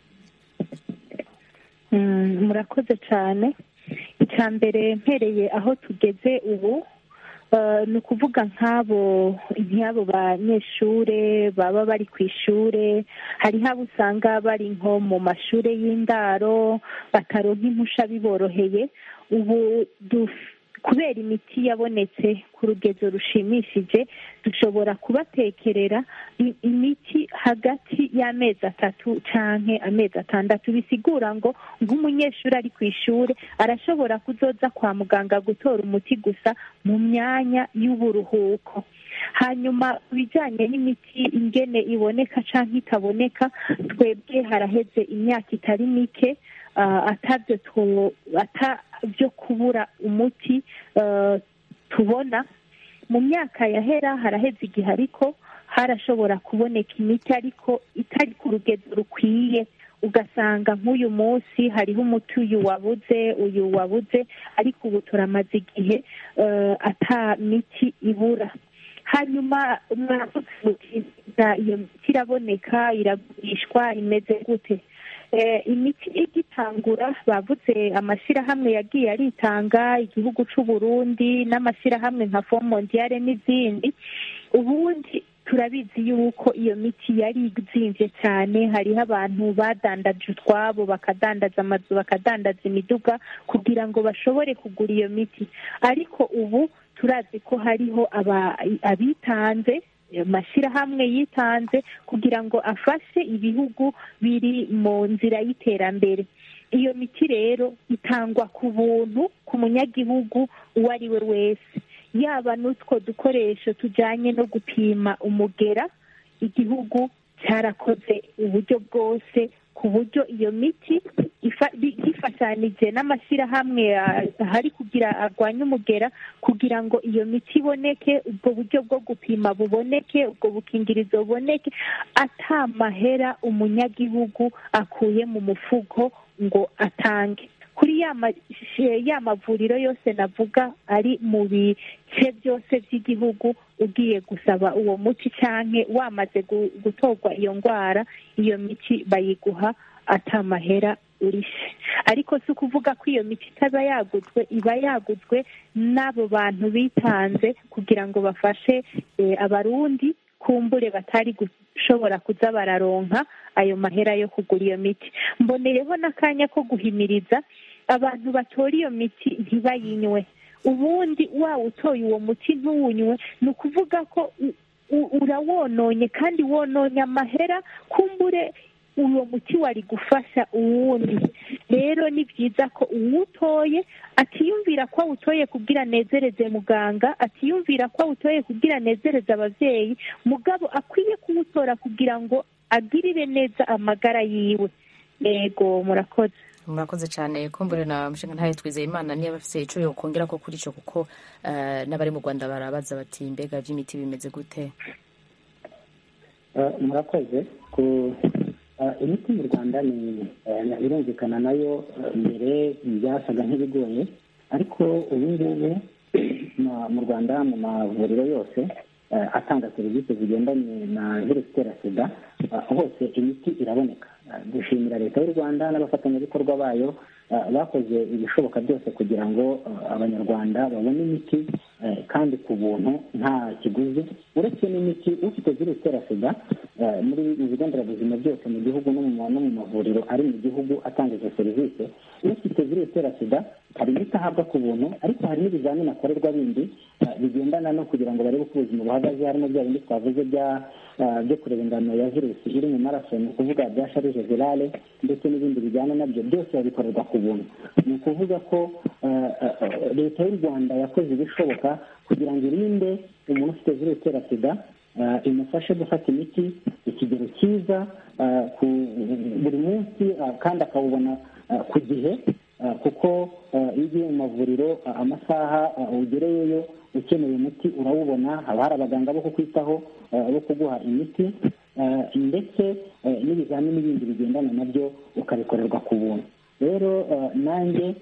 Mm, murakoze cyane. Icambere mpereye aho tugeze ubu Uh, ni ukuvuga nk'abo nk'abo banyeshure baba bari ku ishure, hariho abo usanga bari nko mu mashure y'indaro bataronka impusha biboroheye. Ubu kubera imiti yabonetse ku rugezo rushimishije, dushobora kubatekerera imiti hagati y'amezi atatu canke amezi atandatu. Bisigura ngo nk'umunyeshuri ari ku ishure arashobora kuzoza kwa muganga gutora umuti gusa mu myanya y'uburuhuko. Hanyuma bijanye n'imiti ingene iboneka canke itaboneka, twebwe haraheze imyaka itari mike uh, atavyo tu atavyo kubura umuti uh, tubona. Mu myaka yahera haraheze igihe ariko harashobora kuboneka imiti ariko itari ku rugezo rukwiye, ugasanga nk'uyu munsi hariho umuti uyu wabuze uyu wabuze, ariko ubu turamaze igihe uh, ata miti ibura. Hanyuma iyo miti iraboneka, iragurishwa, imeze gute? Imiti igitangura bavuze amashyirahamwe yagiye aritanga, igihugu cy'u Burundi n'amashyirahamwe nka Fonds Mondial n'izindi. Ubundi turabizi yuko iyo miti yari izimvye cyane, hariho abantu badandaje utwabo, bakadandaza amazu, bakadandaza imiduga kugira ngo bashobore kugura iyo miti. Ariko ubu turazi ko hariho abitanze, amashyirahamwe yitanze kugira ngo afashe ibihugu biri mu nzira y'iterambere. Iyo miti rero itangwa ku buntu ku munyagihugu uwo ari we wese, yaba n'utwo dukoresho tujyanye no gupima umugera. Igihugu cyarakoze uburyo bwose ku buryo iyo miti ifashanije n'amashyirahamwe ahari kugira arwanye umugera, kugira ngo iyo miti iboneke, ubwo buryo bwo gupima buboneke, ubwo bukingirizo buboneke, ata mahera umunyagihugu akuye mu mufuko ngo atange. Kuri ya mavuriro yose navuga ari mu bice byose by'igihugu, ugiye gusaba uwo muti canke wamaze gutorwa iyo ndwara, iyo miti bayiguha ata mahera urishe. Ariko si ukuvuga ko iyo miti itaba yaguzwe, iba yaguzwe n'abo bantu bitanze kugira ngo bafashe abarundi kumbure batari gushobora kuza bararonka ayo mahera yo kugura iyo miti. Mboneyeho n'akanya ko guhimiriza abantu batora iyo miti ntibayinywe. Ubundi wawe utoye uwo muti ntuwunywe, ni ukuvuga ko urawononye kandi wononye amahera, kumbure uwo muti wari gufasha uwundi. Rero ni byiza ko uwutoye atiyumvira ko awutoye kugira nezereze muganga, atiyumvira ko awutoye kugira nezereze abavyeyi, mugabo akwiye kuwutora kugira ngo agirire neza amagara yiwe. Yego, murakoze. Murakoze cyane. Kumbure na mushinga ntaye Twizeye Imana niba afise ico yo kongera ko kuri ico, kuko uh, n'abari mu Rwanda barabaza bati mbega vy'imiti bimeze gute? Uh, murakoze. Ku uh, imiti mu Rwanda ni uh, irumvikana nayo mbere uh, byasaga nk'ibigoye, ariko ubu ngubu mu Rwanda mu mavuriro yose uh, atanga serivisi zigendanye na virusi itera sida uh, hose imiti iraboneka. Dushimira leta y'u Rwanda n'abafatanyabikorwa bayo bakoze ibishoboka byose kugira ngo abanyarwanda babone imiti kandi ku buntu nta kiguzi. Uretse n'imiti, ufite virusi itera sida muri ibigo nderabuzima byose mu gihugu no mu mavuriro ari mu gihugu atanga izo serivisi, ufite virusi itera sida hari imiti ahabwa ku buntu, ariko hari n'ibizamini akorerwa bindi bigendana no kugira ngo barebe uko ubuzima buhagaze, harimo bya bindi twavuze byo kureba ingano ya virusi iri mu maraso, ni ukuvuga bya charge virale ndetse n'ibindi bijyana nabyo, byose babikorerwa ku buntu. Ni ukuvuga ko leta y'u Rwanda yakoze ibishoboka kugira ngo irinde umuntu ufite virusi itera sida, imufashe gufata imiti ikigero cyiza buri munsi kandi akawubona ku gihe, kuko iyo ugiye mu mavuriro amasaha ugereyeyo ukeneye umuti urawubona, haba hari abaganga bo kukwitaho bo kuguha imiti ndetse n'ibizamini n'ibindi bigendana nabyo ukabikorerwa ku buntu. rero nanjye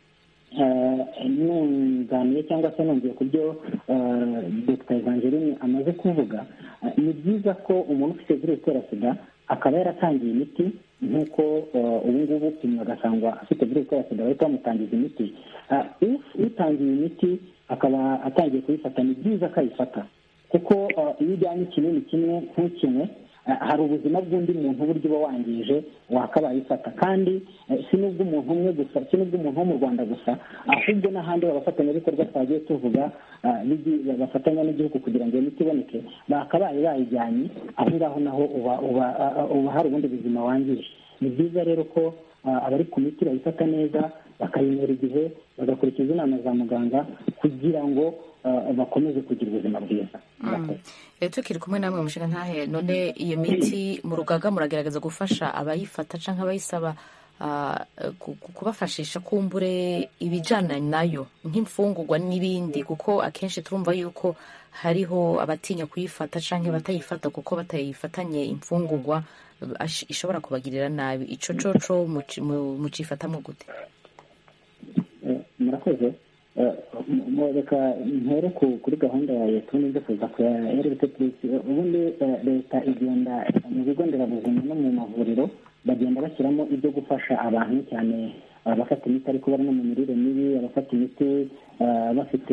nunganiye cyangwa se nongeye ku byo Dr Evangeline amaze kuvuga, ni byiza ko umuntu ufite virusi itera sida akaba yaratangiye imiti nk'uko ubu ngubu upimwa agasangwa afite virusi itera sida bahita bamutangiza imiti. utangiye imiti akaba atangiye kuyifata, ni byiza ko ayifata, kuko iyo ujyanye ikinini kimwe ntukinywe hari ubuzima bw'undi muntu uburyo uba wangije wakabaye ifata. kandi si n'ubwo umuntu umwe gusa, si n'ubwo umuntu wo mu Rwanda gusa, ahubwo n'ahandi abafatanyabikorwa twagiye tuvuga bafatanya n'igihugu kugira ngo iyo miti iboneke bakabaye bayijyanye aho ngaho, naho uba hari ubundi buzima wangije. ni byiza rero ko abari ku miti bayifata neza, bakayinywera igihe, bagakurikiza inama za muganga kugira ngo bakomeze kugira ubuzima bwiza. rero tukiri kumwe namwe mushinga ntahe, none iyo miti mu rugaga muragerageza gufasha abayifata cyangwa abayisaba kubafashisha kumbure ibijyana nayo nk'imfungurwa n'ibindi, kuko akenshi turumva yuko hariho abatinya kuyifata cyangwa batayifata kuko batayifatanye imfungurwa ishobora kubagirira nabi. icyo coco mucifatamo gute? murakoze. reka mpere kuri gahunda ya leta n'ibyifuza ku ya R B T plus. ubundi leta igenda mu bigo nderabuzima no mu mavuriro bagenda bashyiramo ibyo gufasha abantu, cyane abafata imiti ariko bari no mu mirire mibi, abafata imiti bafite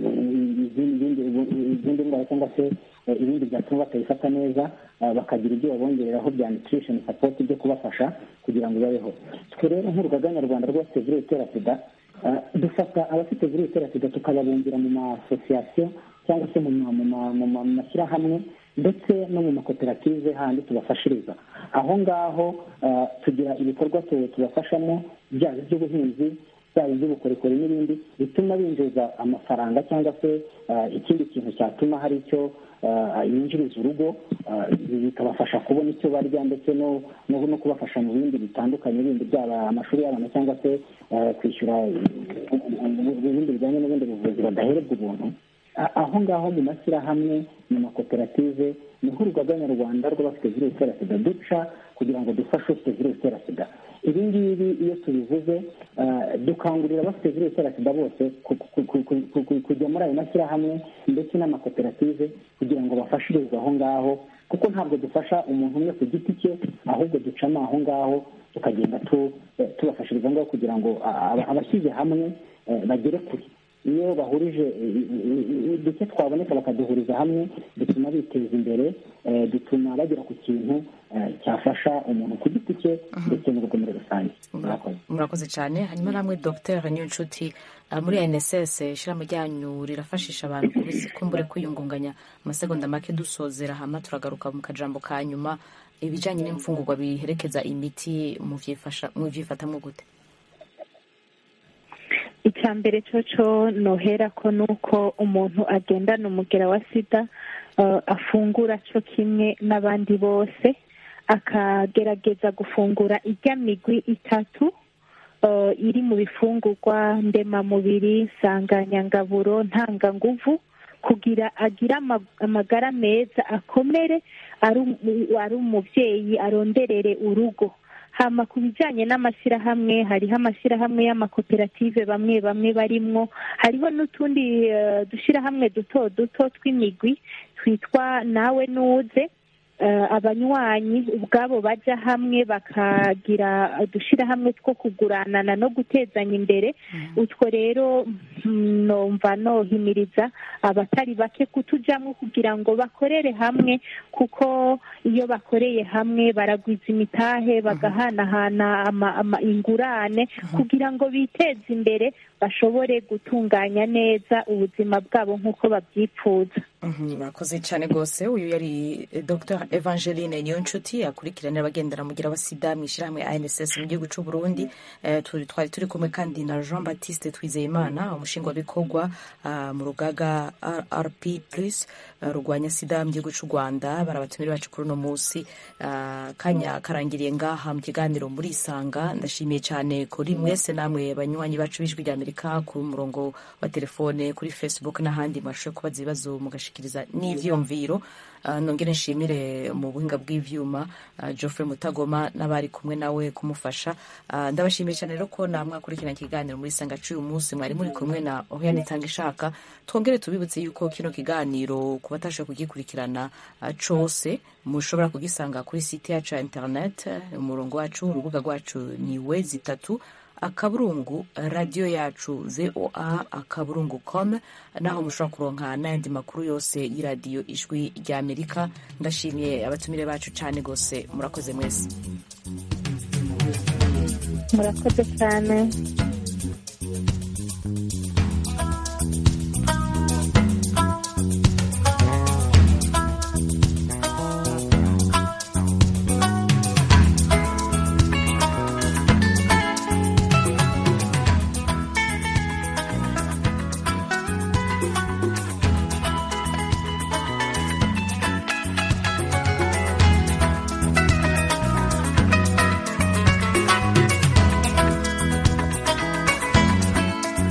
izindi ndwara cyangwa se ibindi byatuma batayifata neza, bakagira ibyo babongereraho bya nutrition support byo kubafasha kugira ngo babeho. twe rero nk'urugaga nyarwanda rwose virusi itera sida dufata abafite virusi itera sida tukababumbira mu masosiyasiyo cyangwa se mu mashyirahamwe ndetse no mu makoperative handi tubafashiriza. aho ngaho tugira ibikorwa tubafashamo, byaba iby'ubuhinzi, byaba iby'ubukorikori n'ibindi bituma binjiza amafaranga cyangwa se ikindi kintu cyatuma hari icyo yinjiriza urugo, bikabafasha kubona icyo barya ndetse no kubafasha mu bindi bitandukanye bindi, byaba amashuri y'abana cyangwa se kwishyura ibindi bijyanye n'ubundi buvuzi badahererwa ubuntu. aho ngaho mu mashyirahamwe, mu makoperative, niho urugaga nyarwanda rw'abafite virusi itera sida duca kugira ngo dufashe ufite virusi itera sida. ibi ngibi iyo tubivuze dukangurira abafite virusi itera sida bose kujya muri ayo mashyirahamwe ndetse n'amakoperative kugira ngo bafashirizwe aho ngaho, kuko ntabwo dufasha umuntu umwe ku giti cye, ahubwo ducamo aho ngaho tukagenda tubafashiriza aho ngaho kugira ngo abashyize hamwe bagere kure. iyo bahurije duke twaboneka bakaduhuriza hamwe, bituma biteza imbere, bituma bagera ku kintu cyafasha umuntu ku giti cye ndetse n'urugo muri rusange. murakoze cyane. hanyuma namwe Dr Niyonshuti, muri N S S ishyirahamwe ryanyu rirafashisha abantu kumbure kwiyungunganya amasegonda make dusozera, hama turagaruka mu kajambo ka nyuma. ibijyanye n'imfungurwa biherekeza imiti muvyifatamwo gute? icya mbere cyo nohera ko nuko umuntu agendana umugera wa sida afungura cyo kimwe n'abandi bose, akagerageza gufungura ijya migwi itatu iri mu bifungurwa ndemamubiri, nsanganyangaburo, ntanganguvu, kugira agire amagara meza, akomere, ari umubyeyi, aronderere urugo. hama ku bijyanye n'amashyirahamwe, hariho amashyirahamwe y'amakoperative bamwe bamwe barimwo, hariho n'utundi dushyirahamwe duto duto tw'imigwi twitwa nawe nuze. abanywanyi ubwabo bajya hamwe bakagira udushyirahamwe two kuguranana no gutezanya imbere. utwo rero numva nohimiriza abatari bake kutujyamo kugira ngo bakorere hamwe, kuko iyo bakoreye hamwe baragwiza imitahe, bagahanahana ingurane kugira ngo biteze imbere bashobore gutunganya neza ubuzima bwabo nk'uko babyifuza. Murakoze cyane rwose. Uyu yari Dr Evangeline Niyonshuti akurikiranira abagendera mugira wa sida mu ishyirahamwe A N S S mu gihugu cy'u Burundi. Eh, turi twari turi kumwe kandi na Jean Baptiste Twizeyimana umushingwabikorwa uh, mu rugaga R P plus uh, rugwanya sida mu gihugu cy'u Rwanda. Barabatumira bacu kuri uno munsi uh, kanya karangiriye ngaha mu kiganiro muri Isanga. Ndashimiye cyane kuri mwese namwe banywanyi bacu b'ijwi rya Amerika ku murongo wa telefone kuri Facebook n'ahandi mwashoboye kubaza ibibazo mugashikiriza n'ivyumviro. Uh, nongere nshimire mu buhinga bw'ivyuma uh, Geoffrey Mutagoma n'abari kumwe nawe kumufasha. Uh, ndabashimiye cyane rero ko namwakurikirana ikiganiro muri Isanga cy'uyu munsi mwari muri kumwe na Oriane Tangishaka. Twongere tubibutse yuko kino kiganiro kuba tashoboye kugikurikirana uh, cose mushobora kugisanga kuri site yacu ya internet, umurongo wacu, urubuga rwacu ni wezi itatu akaburungu radio yacu voa akaburungu com, naho mushobora kuronka n'ayandi makuru yose y'iradiyo ijwi rya Amerika. Ndashimiye abatumire bacu cyane gose, murakoze mwese. Murakoze cyane.